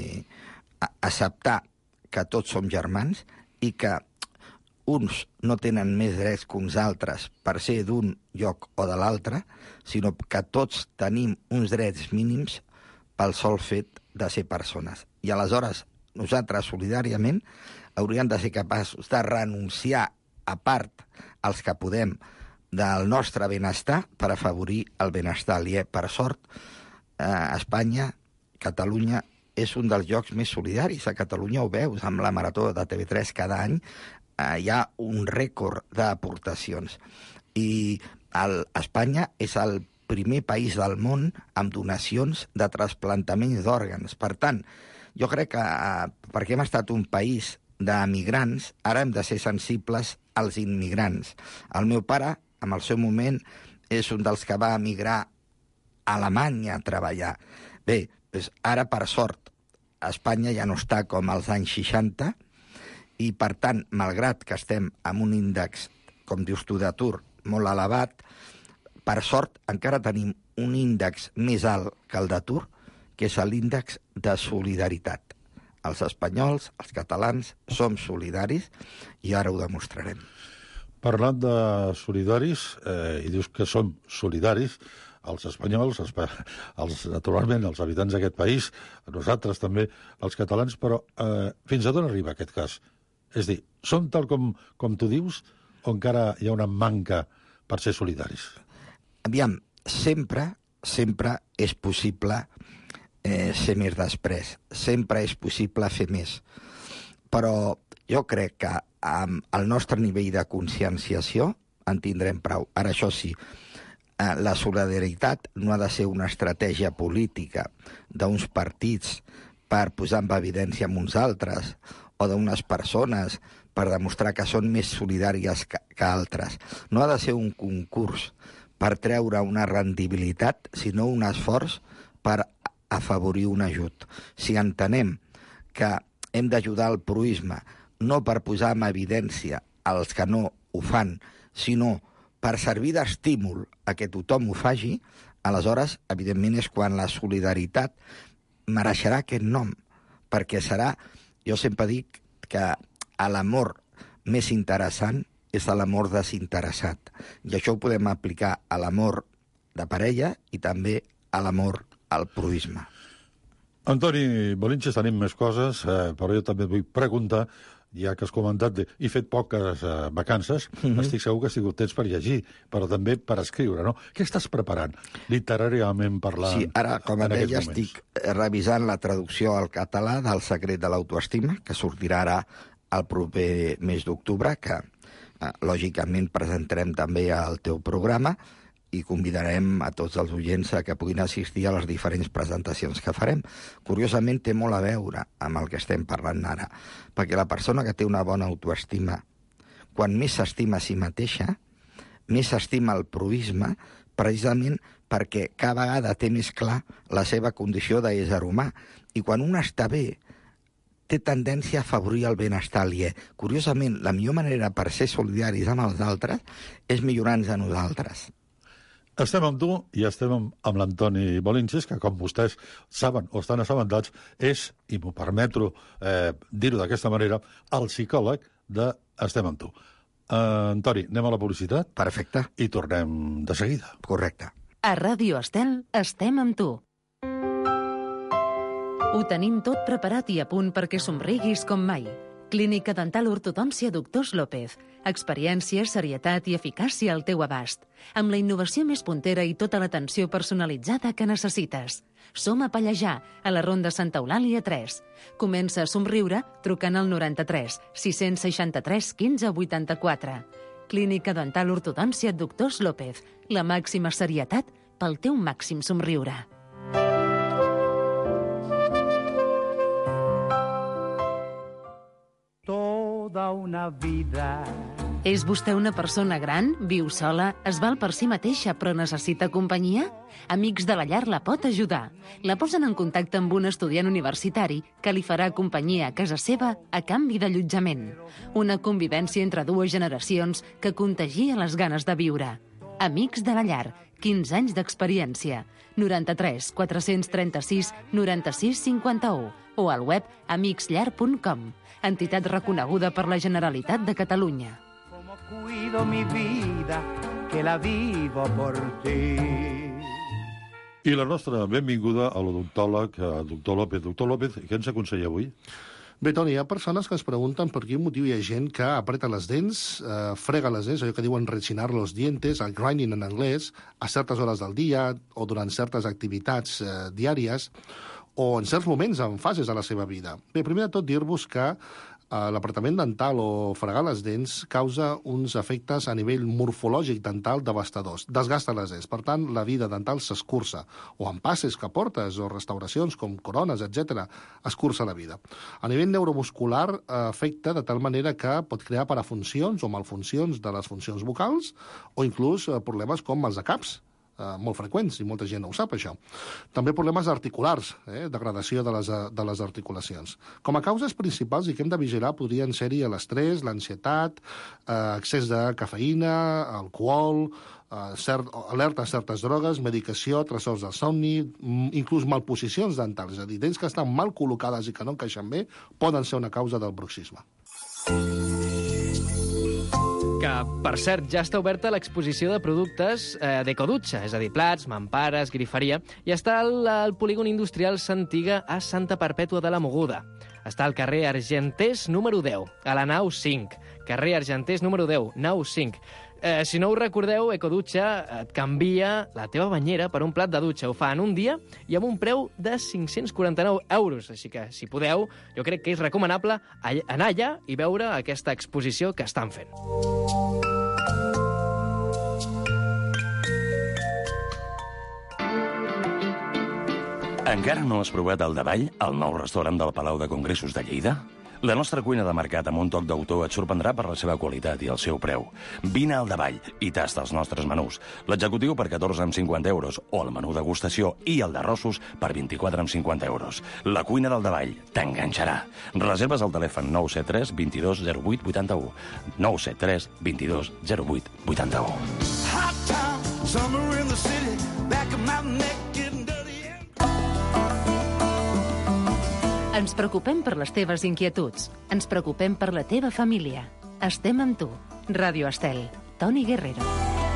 Acceptar que tots som germans i que uns no tenen més drets que uns altres per ser d'un lloc o de l'altre, sinó que tots tenim uns drets mínims pel sol fet de ser persones. I aleshores, nosaltres, solidàriament, hauríem de ser capaços de renunciar a part els que podem del nostre benestar per afavorir el benestar aliè. Per sort, Espanya, Catalunya, és un dels llocs més solidaris. A Catalunya ho veus, amb la Marató de TV3 cada any hi ha un rècord d'aportacions. I Espanya és el primer país del món amb donacions de trasplantaments d'òrgans. Per tant, jo crec que, perquè hem estat un país d'emigrants, ara hem de ser sensibles als immigrants. El meu pare, en el seu moment, és un dels que va emigrar a Alemanya a treballar. Bé, doncs ara, per sort, Espanya ja no està com als anys 60 i, per tant, malgrat que estem amb un índex, com dius tu, d'atur molt elevat, per sort encara tenim un índex més alt que el d'atur, que és l'índex de solidaritat. Els espanyols, els catalans, som solidaris i ara ho demostrarem. Parlant de solidaris, i dius que som solidaris, els espanyols, naturalment, els habitants d'aquest país, nosaltres també, els catalans, però fins a d'on arriba aquest cas? És a dir, som tal com tu dius o encara hi ha una manca per ser solidaris? Aviam, sempre és possible ser més després. Sempre és possible fer més. Però Jo crec que amb el nostre nivell de conscienciació en tindrem prou. Ara, això sí, la solidaritat no ha de ser una estratègia política d'uns partits per posar en evidència amb uns altres o d'unes persones per demostrar que són més solidàries que altres. No ha de ser un concurs per treure una rendibilitat, sinó un esforç per afavorir un ajut. Si entenem que hem d'ajudar el proïsme no per posar en evidència els que no ho fan, sinó per servir d'estímul a que tothom ho faci, aleshores, evidentment, és quan la solidaritat mereixerà aquest nom, perquè serà, jo sempre dic que l'amor més interessant és l'amor desinteressat. I això ho podem aplicar a l'amor de parella i també a l'amor al proïsme. Antoni Bolinches, tenim més coses, però jo també vull preguntar, ja que has comentat, he fet poques vacances, estic segur que has tingut temps per llegir, però també per escriure, no? Què estàs preparant, literàriament parlant? Sí, ara, com et deia, estic revisant la traducció al català del Secret de l'autoestima, que sortirà ara el proper mes d'octubre, que lògicament presentarem també al teu programa, i convidarem a tots els oients a que puguin assistir a les diferents presentacions que farem. Curiosament, té molt a veure amb el que estem parlant ara, perquè la persona que té una bona autoestima, quan més s'estima a si mateixa, més s'estima el proïsme, precisament perquè cada vegada té més clar la seva condició d'ésser humà. I quan un està bé, té tendència a afavorir el benestar aliè. Curiosament, la millor manera per ser solidaris amb els altres és millorar-nos a nosaltres. Estem amb tu i estem amb l'Antoni Bolinches, que, com vostès saben o estan assabentats, és, i m'ho permeto dir-ho d'aquesta manera, el psicòleg de Estem amb tu. Antoni, anem a la publicitat? Perfecte. I tornem de seguida. Correcte. A Ràdio Estel estem amb tu. Ho tenim tot preparat i a punt perquè somriguis com mai. Clínica Dental Ortodòncia Doctors López. Experiència, serietat i eficàcia al teu abast. Amb la innovació més puntera i tota l'atenció personalitzada que necessites. Som a Pallejà, a la Ronda Santa Eulàlia 3. Comença a somriure trucant al 93 663 15 84. Clínica Dental Ortodòncia Doctors López. La màxima serietat pel teu màxim somriure. Toda una vida. És vostè una persona gran, viu sola, es val per si mateixa però necessita companyia? Amics de la Llar la pot ajudar. La posen en contacte amb un estudiant universitari que li farà companyia a casa seva a canvi d'allotjament. Una convivència entre dues generacions que contagia les ganes de viure. Amics de la Llar, 15 anys d'experiència. 93 436 96 51 o al web amicsllar.com. Entitat reconeguda per la Generalitat de Catalunya. Como cuido mi vida, que la vivo por ti. I la nostra benvinguda a l'odontòleg, doctor López. Doctor López, què ens aconsella avui? Bé, Toni, hi ha persones que es pregunten per quin motiu hi ha gent que apreta les dents, frega les dents, allò que diuen rechinar los dientes, el grinding en anglès, a certes hores del dia o durant certes activitats diàries, o en certs moments, en fases de la seva vida. Bé, primer de tot dir-vos que l'apretament dental o fregar les dents causa uns efectes a nivell morfològic dental devastadors. Desgasta les dents. Per tant, la vida dental s'escurça. O en passes que portes, o restauracions com corones, etc., escurça la vida. A nivell neuromuscular afecta de tal manera que pot crear parafuncions o malfuncions de les funcions vocals o inclús problemes com els de caps, molt freqüents, i molta gent no ho sap, això. També problemes articulars, degradació de les articulacions. Com a causes principals i que hem de vigilar podrien ser-hi l'estrès, l'ansietat, excés de cafeïna, alcohol, alerta a certes drogues, medicació, trastorns del somni, inclús malposicions dentals, és a dir, dents que estan mal col·locades i que no encaixen bé, poden ser una causa del bruxisme. Que, per cert, ja està oberta l'exposició de productes d'Ecodutxa, és a dir, plats, mampares, griferia, i està al polígon industrial Santiga a Santa Perpètua de la Mogoda. Està al carrer Argenters número 10, a la nau 5. Carrer Argenters número 10, nau 5. Si no ho recordeu, Ecodutxa et canvia la teva banyera per un plat de dutxa. Ho fa en un dia i amb un preu de 549 euros. Així que, si podeu, jo crec que és recomanable anar allà i veure aquesta exposició que estan fent. Encara no has provat el Davall, el nou restaurant del Palau de Congressos de Lleida? La nostra cuina de mercat amb un toc d'autor et sorprendrà per la seva qualitat i el seu preu. Vine al Davall i tasta els nostres menús. L'executiu per 14,50 euros o el menú degustació i el d'arrossos per 24,50 euros. La cuina del Davall t'enganxarà. Reserves al telèfon 973 22 08 81. 973 22 08 81. Hot town, summer in the city, back of my neck getting dirty. Ens preocupem per les teves inquietuds. Ens preocupem per la teva família. Estem amb tu. Ràdio Estel. Toni Guerrero.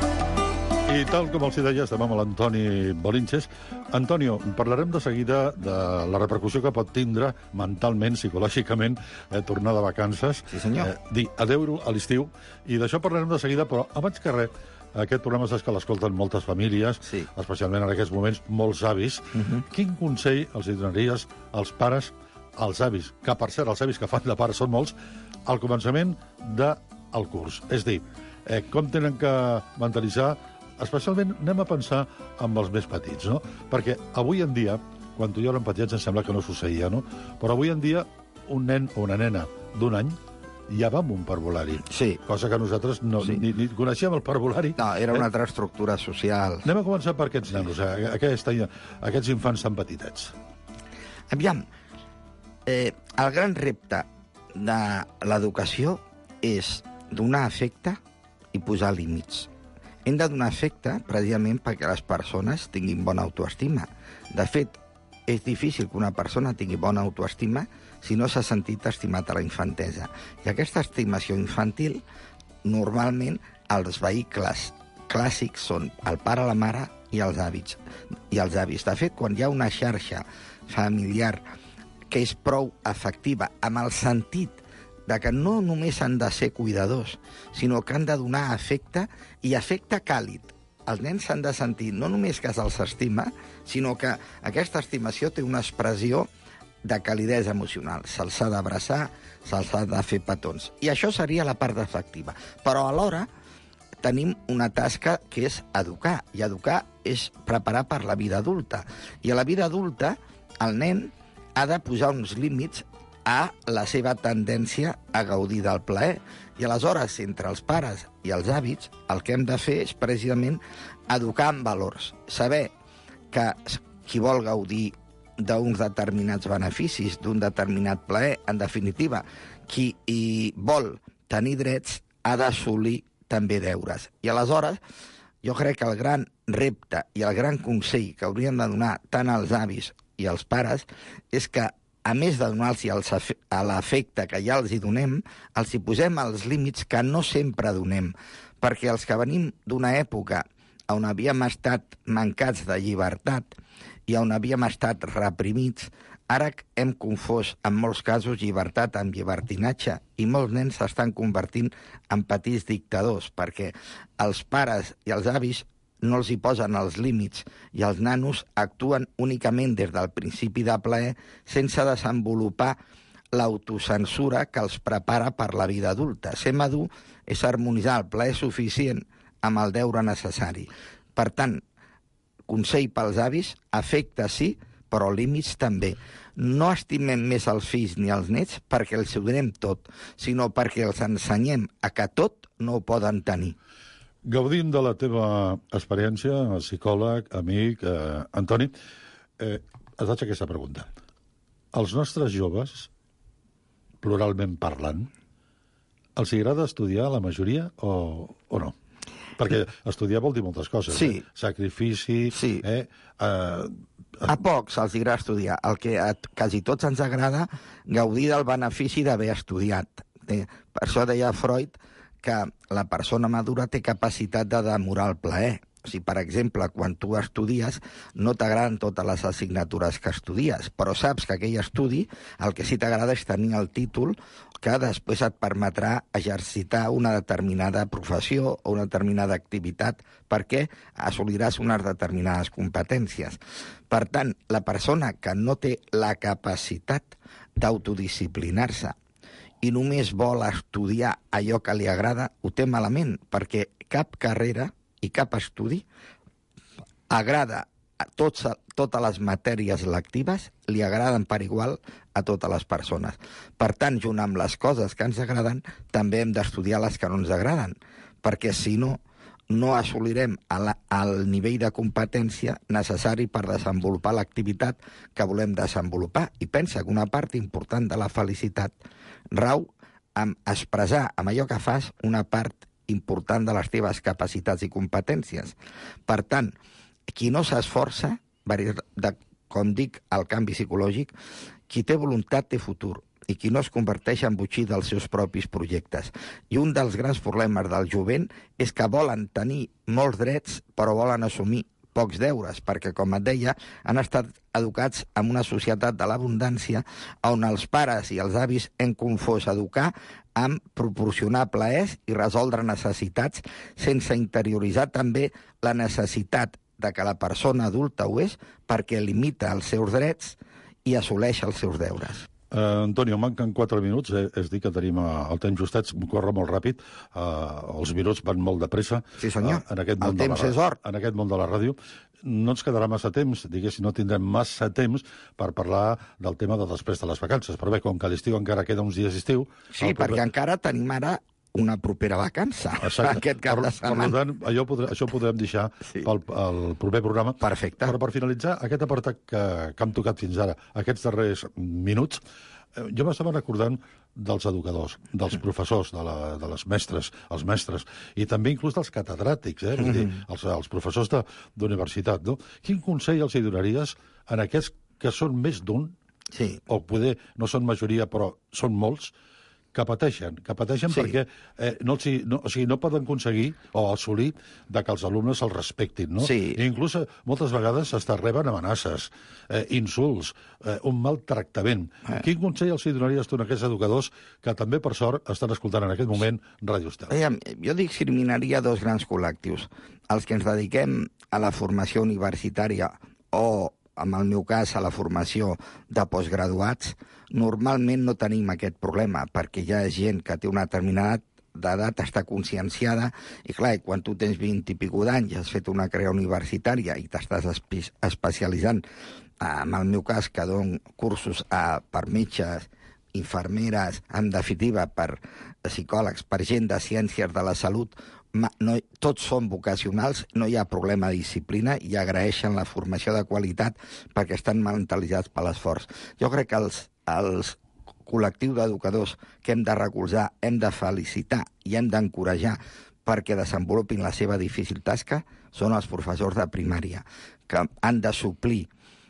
I tal com els deia, estem amb l'Antoni Bolinches. Antonio, parlarem de seguida de la repercussió que pot tindre mentalment, psicològicament, tornar de vacances. Sí, senyor. Dir adeu a l'estiu. I d'això parlarem de seguida, però abans que res, aquest programa saps que l'escolten moltes famílies, sí, especialment en aquests moments molts avis. Quin consell els donaries als pares, als avis, que per cert, els avis que fan de pares són molts, al començament del curs? És dir, com tenen que mentalitzar, especialment anem a pensar amb els més petits, no? Perquè avui en dia, quan tu i jo érem petits em sembla que no succeïa, no? Però avui en dia un nen o una nena d'un any ja va amb un parvulari. Sí. Cosa que nosaltres no, sí, ni coneixíem el parvulari. No, era una altra estructura social. Anem a començar per aquests nanos, aquests infants tan petitets. Aviam, el gran repte de l'educació és donar afecte i posar límits. Hem de donar afecte precisament perquè les persones tinguin bona autoestima. De fet, és difícil que una persona tingui bona autoestima si no s'ha sentit estimat a la infantesa. I aquesta estimació infantil, normalment, els vehicles clàssics són el pare, la mare i els avis. De fet, quan hi ha una xarxa familiar que és prou efectiva, amb el sentit de que no només han de ser cuidadors, sinó que han de donar afecte i afecte càlid. Els nens s'han de sentir no només que se'ls estima, sinó que aquesta estimació té una expressió de calidesa emocional. Se'ls ha d'abraçar, se'ls ha de fer petons. I això seria la part efectiva. Però alhora tenim una tasca que és educar, i educar és preparar per la vida adulta. I a la vida adulta el nen ha de posar uns límits a la seva tendència a gaudir del plaer. I aleshores, entre els pares i els avis, el que hem de fer és precisament educar en valors. Saber que qui vol gaudir d'uns determinats beneficis, d'un determinat plaer, en definitiva, qui hi vol tenir drets ha d'assolir també deures. I aleshores, jo crec que el gran repte i el gran consell que hauríem de donar tant als avis i als pares és que, a més de donar-los l'afecte que ja els hi donem, els hi posem els límits que no sempre donem. Perquè els que venim d'una època on havíem estat mancats de llibertat i on havíem estat reprimits, ara hem confós, en molts casos, llibertat amb llibertinatge, i molts nens s'estan convertint en petits dictadors, perquè els pares i els avis no els hi posen els límits i els nanos actuen únicament des del principi de plaer sense desenvolupar l'autocensura que els prepara per la vida adulta. Ser madur és harmonitzar el plaer suficient amb el deure necessari. Per tant, consell pels avis, afecte sí, però límits també. No estimem més els fills ni els nets perquè els ho donem tot, sinó perquè els ensenyem a que tot no ho poden tenir. Gaudint de la teva experiència, psicòleg, amic, Antoni, et faig aquesta pregunta. Els nostres joves, pluralment parlant, els agrada estudiar la majoria o no? Perquè estudiar vol dir moltes coses. Sí. Sacrifici... Sí. A pocs els agrada estudiar. El que a quasi tots ens agrada gaudir del benefici d'haver estudiat. Per això deia Freud que la persona madura té capacitat de demorar el plaer. O sigui, per exemple, quan tu estudies, no t'agraden totes les assignatures que estudies, però saps que aquell estudi el que sí t'agrada és tenir el títol que després et permetrà exercitar una determinada professió o una determinada activitat perquè assoliràs unes determinades competències. Per tant, la persona que no té la capacitat d'autodisciplinar-se i només vol estudiar allò que li agrada, ho té malament, perquè cap carrera i cap estudi agrada a totes les matèries lectives, li agraden per igual a totes les persones. Per tant, junt amb les coses que ens agraden, també hem d'estudiar les que no ens agraden, perquè si no, no assolirem el nivell de competència necessari per desenvolupar l'activitat que volem desenvolupar. I pensa que una part important de la felicitat rau en expressar amb allò que fas una part important de les teves capacitats i competències. Per tant, qui no s'esforça, com dic, el canvi psicològic, qui té voluntat té futur i qui no es converteix en botxí dels seus propis projectes. I un dels grans problemes del jovent és que volen tenir molts drets però volen assumir pocs deures, perquè, com et deia, han estat educats en una societat de l'abundància on els pares i els avis hem confós educar amb proporcionar plaers i resoldre necessitats sense interioritzar també la necessitat de que la persona adulta ho és perquè limita els seus drets i assoleix els seus deures. Antonio, manquen 4 minuts, és dir que tenim el temps justets, corre molt ràpid, els minuts van molt de pressa. Sí, senyor, el temps és or. En aquest món de la ràdio no ens quedarà massa temps, diguéssim, no tindrem massa temps per parlar del tema de després de les vacances, però bé, com que l'estiu encara queda uns dies d'estiu... Sí, perquè encara tenim ara una propera vacança, aquest cap de setmana. Per tant, això ho podrem deixar pel proper programa. Perfecte. Però per finalitzar, aquest apartat que hem tocat fins ara, aquests darrers minuts, jo m'estava recordant dels educadors, dels professors, de les mestres, els mestres, i també inclús dels catedràtics, vull dir, els professors d'universitat. No? Quin consell els hi donaries en aquests que són més d'un, o poder no són majoria, però són molts, que pateixen perquè no poden aconseguir o assolir que els alumnes els respectin, no? Sí. I inclús moltes vegades reben amenaces, insults, un maltractament. Quin consell els donaries tu a aquests educadors que també, per sort, estan escoltant en aquest moment Ràdio Estel? Jo discriminaria dos grans col·lectius. Els que ens dediquem a la formació universitària o, en el meu cas, a la formació de postgraduats, normalment no tenim aquest problema, perquè hi ha gent que té una determinada d'edat, està conscienciada, i clar, quan tu tens 20 i pico d'anys i has fet una carrera universitària i t'estàs especialitzant, en el meu cas, que dono cursos per metges, infermeres, en definitiva, per psicòlegs, per gent de ciències de la salut, tots són vocacionals, no hi ha problema de disciplina i agraeixen la formació de qualitat perquè estan mentalitzats per l'esforç. Jo crec que els col·lectius d'educadors que hem de recolzar, hem de felicitar i hem d'encorajar perquè desenvolupin la seva difícil tasca són els professors de primària, que han de suplir,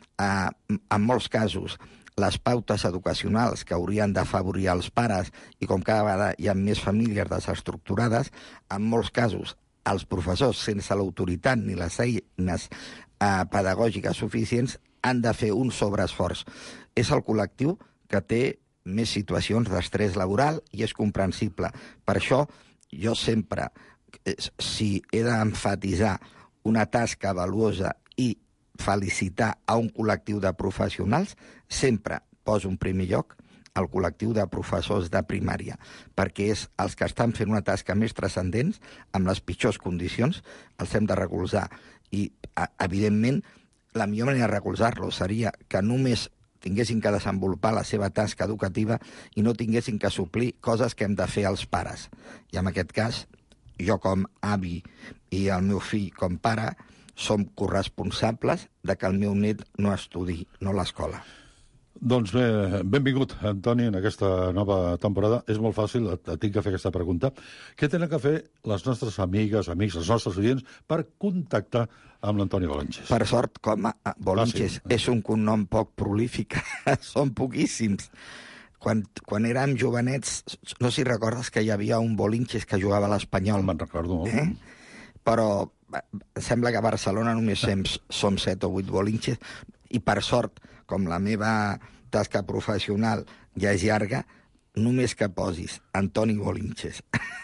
en molts casos, les pautes educacionals que haurien d'afavorir els pares i com cada vegada hi ha més famílies desestructurades, en molts casos els professors, sense l'autoritat ni les eines pedagògiques suficients, han de fer un sobreesforç. És el col·lectiu que té més situacions d'estrès laboral i és comprensible. Per això jo sempre, si he d'emfatitzar una tasca valuosa i felicitar a un col·lectiu de professionals, sempre poso en primer lloc el col·lectiu de professors de primària, perquè és els que estan fent una tasca més transcendent, amb les pitjors condicions, els hem de recolzar. I, evidentment, la millor manera de recolzar-los seria que només tinguessin que desenvolupar la seva tasca educativa i no tinguessin que suplir coses que hem de fer els pares. I en aquest cas, jo com avi i el meu fill com pare, som corresponsables de que el meu net no estudi, no a l'escola. Doncs bé, benvingut, Antoni, en aquesta nova temporada. És molt fàcil, et tinc que fer aquesta pregunta. Què tenen que fer les nostres amigues, amics, els nostres oients per contactar amb l'Antoni Bolinches? Per sort, com a Bolinches és un cognom poc prolífic, són poquíssims. Quan érem jovenets, no sé si recordes que hi havia un Bolinches que jugava a l'Espanyol. Me'n recordo molt. Però sembla que a Barcelona només som 7 o 8 Bolinches, i per sort, com la meva tasca professional ja és llarga, només que posis Antoni Bolinches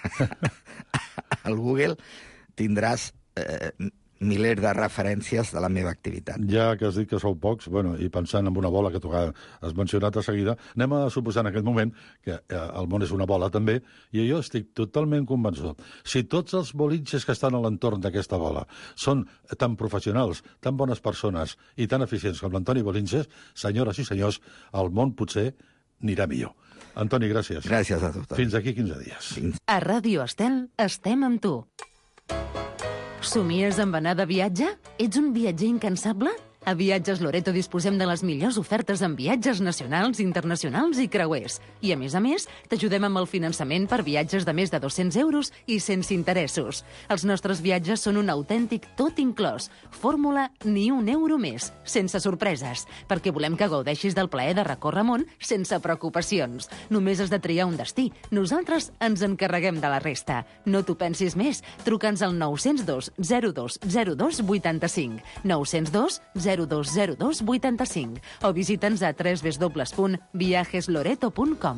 al Google tindràs milers de referències de la meva activitat. Ja que has dit que sou pocs, i pensant en una bola que tu has mencionat a seguida, anem a suposar en aquest moment que el món és una bola també, i jo estic totalment convençut. Si tots els bolinches que estan a l'entorn d'aquesta bola són tan professionals, tan bones persones i tan eficients com l'Antoni Bolinches, senyores i senyors, el món potser anirà millor. Antoni, gràcies. Gràcies a tothom. Fins aquí 15 dies. A Ràdio Estel estem amb tu. Somies amb anar de viatge? Ets un viatger incansable? A Viatges Loreto disposem de les millors ofertes en viatges nacionals, internacionals i creuers. I, a més, t'ajudem amb el finançament per viatges de més de 200 euros i sense interessos. Els nostres viatges són un autèntic tot inclòs. Fórmula ni un euro més, sense sorpreses, perquè volem que gaudeixis del plaer de recórrer món sense preocupacions. Només has de triar un destí. Nosaltres ens encarreguem de la resta. No t'ho pensis més. Truca'ns al 902 02 02 85. 902 0202 85 o visita'ns a www.viajesloreto.com.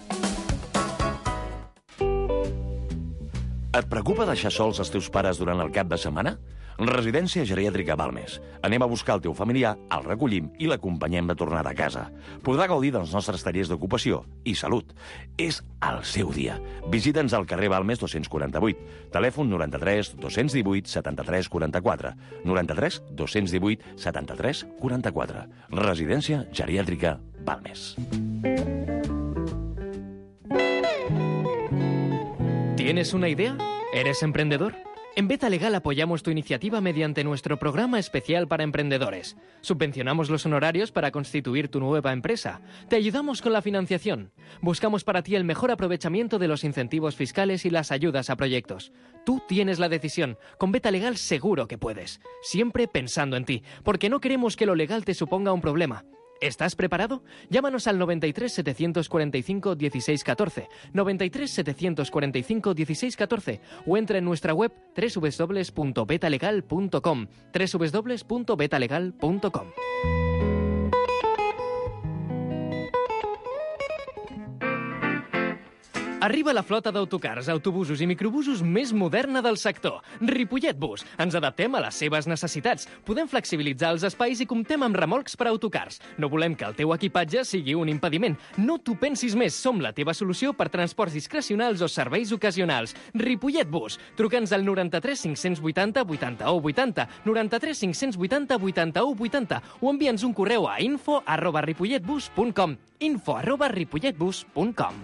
Et preocupa deixar sols els teus pares durant el cap de setmana? Residència Geriàtrica Balmes. Anem a buscar el teu familiar, el recollim i l'acompanyem de tornada a casa. Podrà gaudir dels nostres tallers d'ocupació i salut. És el seu dia. Visita'ns al carrer Balmes 248. Telèfon 93 218 73 44. 93 218 73 44. Residència Geriàtrica Balmes. ¿Tienes una idea? ¿Eres emprendedor? En Beta Legal apoyamos tu iniciativa mediante nuestro programa especial para emprendedores. Subvencionamos los honorarios para constituir tu nueva empresa. Te ayudamos con la financiación. Buscamos para ti el mejor aprovechamiento de los incentivos fiscales y las ayudas a proyectos. Tú tienes la decisión. Con Beta Legal seguro que puedes. Siempre pensando en ti, porque no queremos que lo legal te suponga un problema. ¿Estás preparado? Llámanos al 93 745 16 14, 93 745 16 14 o entra en nuestra web www.betalegal.com, www.betalegal.com. Arriba la flota d'autocars, autobusos i microbusos més moderna del sector. Ripollet Bus. Ens adaptem a les seves necessitats. Podem flexibilitzar els espais i comptem amb remolcs per a autocars. No volem que el teu equipatge sigui un impediment. No t'ho pensis més. Som la teva solució per transports discrecionals o serveis ocasionals. Ripollet Bus. Truca'ns al 93 580 81 80, 93 580 81 80 o envia'ns un correu a info@ripolletbus.com, info@ripolletbus.com.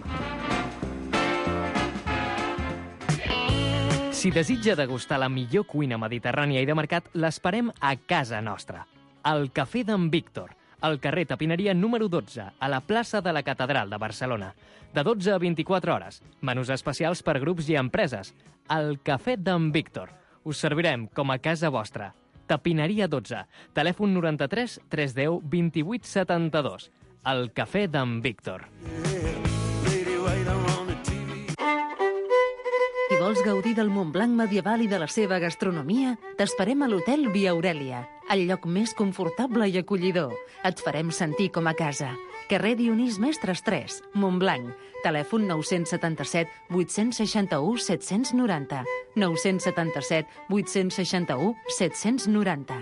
Si desitja degustar la millor cuina mediterrània i de mercat, l'esperem a casa nostra. Al Cafè d'en Víctor, al carrer Tapineria número 12, a la plaça de la Catedral de Barcelona. De 12 a 24 hores. Menús especials per grups i empreses. Al Cafè d'en Víctor. Us servirem com a casa vostra. Tapineria 12. Telèfon 93 310 28 72. Al Cafè d'en Víctor. Si vols gaudir del Montblanc medieval i de la seva gastronomia, t'esperem a l'Hotel Via Aurelia, el lloc més confortable i acollidor. Et farem sentir com a casa. Carrer Dionís Mestres 3, Montblanc. Telèfon 977 861 790. 977 861 790.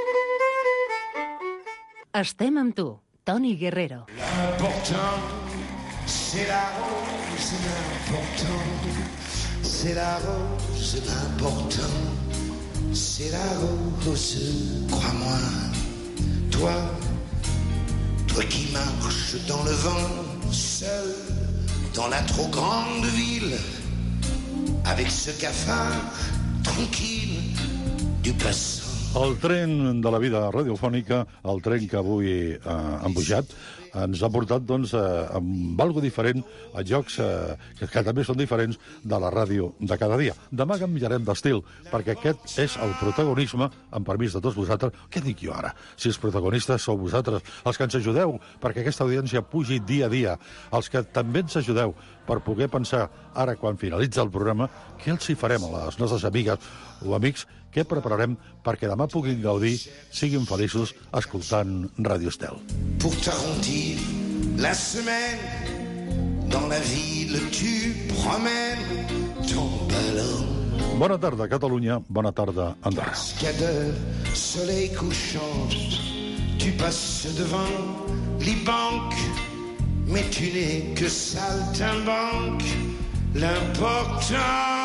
Estem amb tu, Toni Guerrero. L'important, c'est la rose, l'important. C'est la rose, l'important, c'est la rose. Crois-moi, toi qui marches dans le vent, seul, dans la trop grande ville, avec ce cafard tranquille du passant. El tren de la vida radiofònica, el tren que avui han pujat, ens ha portat, doncs, amb algo diferent a jocs que també són diferents de la ràdio de cada dia. Demà canviarem d'estil, perquè aquest és el protagonisme, amb permís de tots vosaltres. Què dic jo ara? Si els protagonistes sou vosaltres, els que ens ajudeu perquè aquesta audiència pugi dia a dia, els que també ens ajudeu per poder pensar, ara quan finalitza el programa, què els hi farem a les nostres amigues o amics, què prepararem perquè demà puguin gaudir, siguin feliços, escoltant Ràdio Estel. Pour t'arrondir la semaine, Dans la ville, tu promènes ton ballon. Bona tarda, Catalunya. Bona tarda, Andorra. Cascadeur, soleil couchant, tu passes devant les banques, mais tu n'es que saltimbanque. L'important,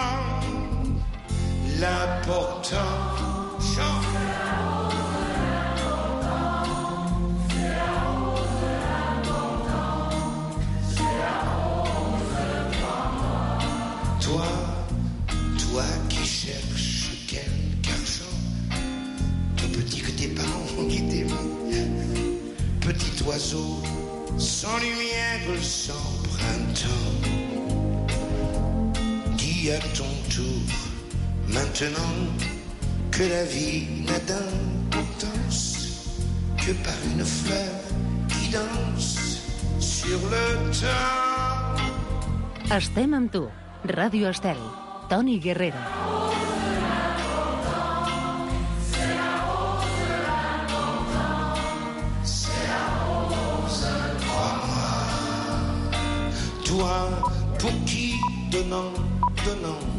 chante. Toi qui cherches quelque argent, tout petit que tes parents qui t'aiment, petit oiseau sans lumière, sans printemps, dis à ton tour maintenant que la vie n'a d'importance que par une fleur qui danse sur le temps. Estem amb tu. Ràdio Estel. Toni Guerrero. Toi, pour qui, donnant,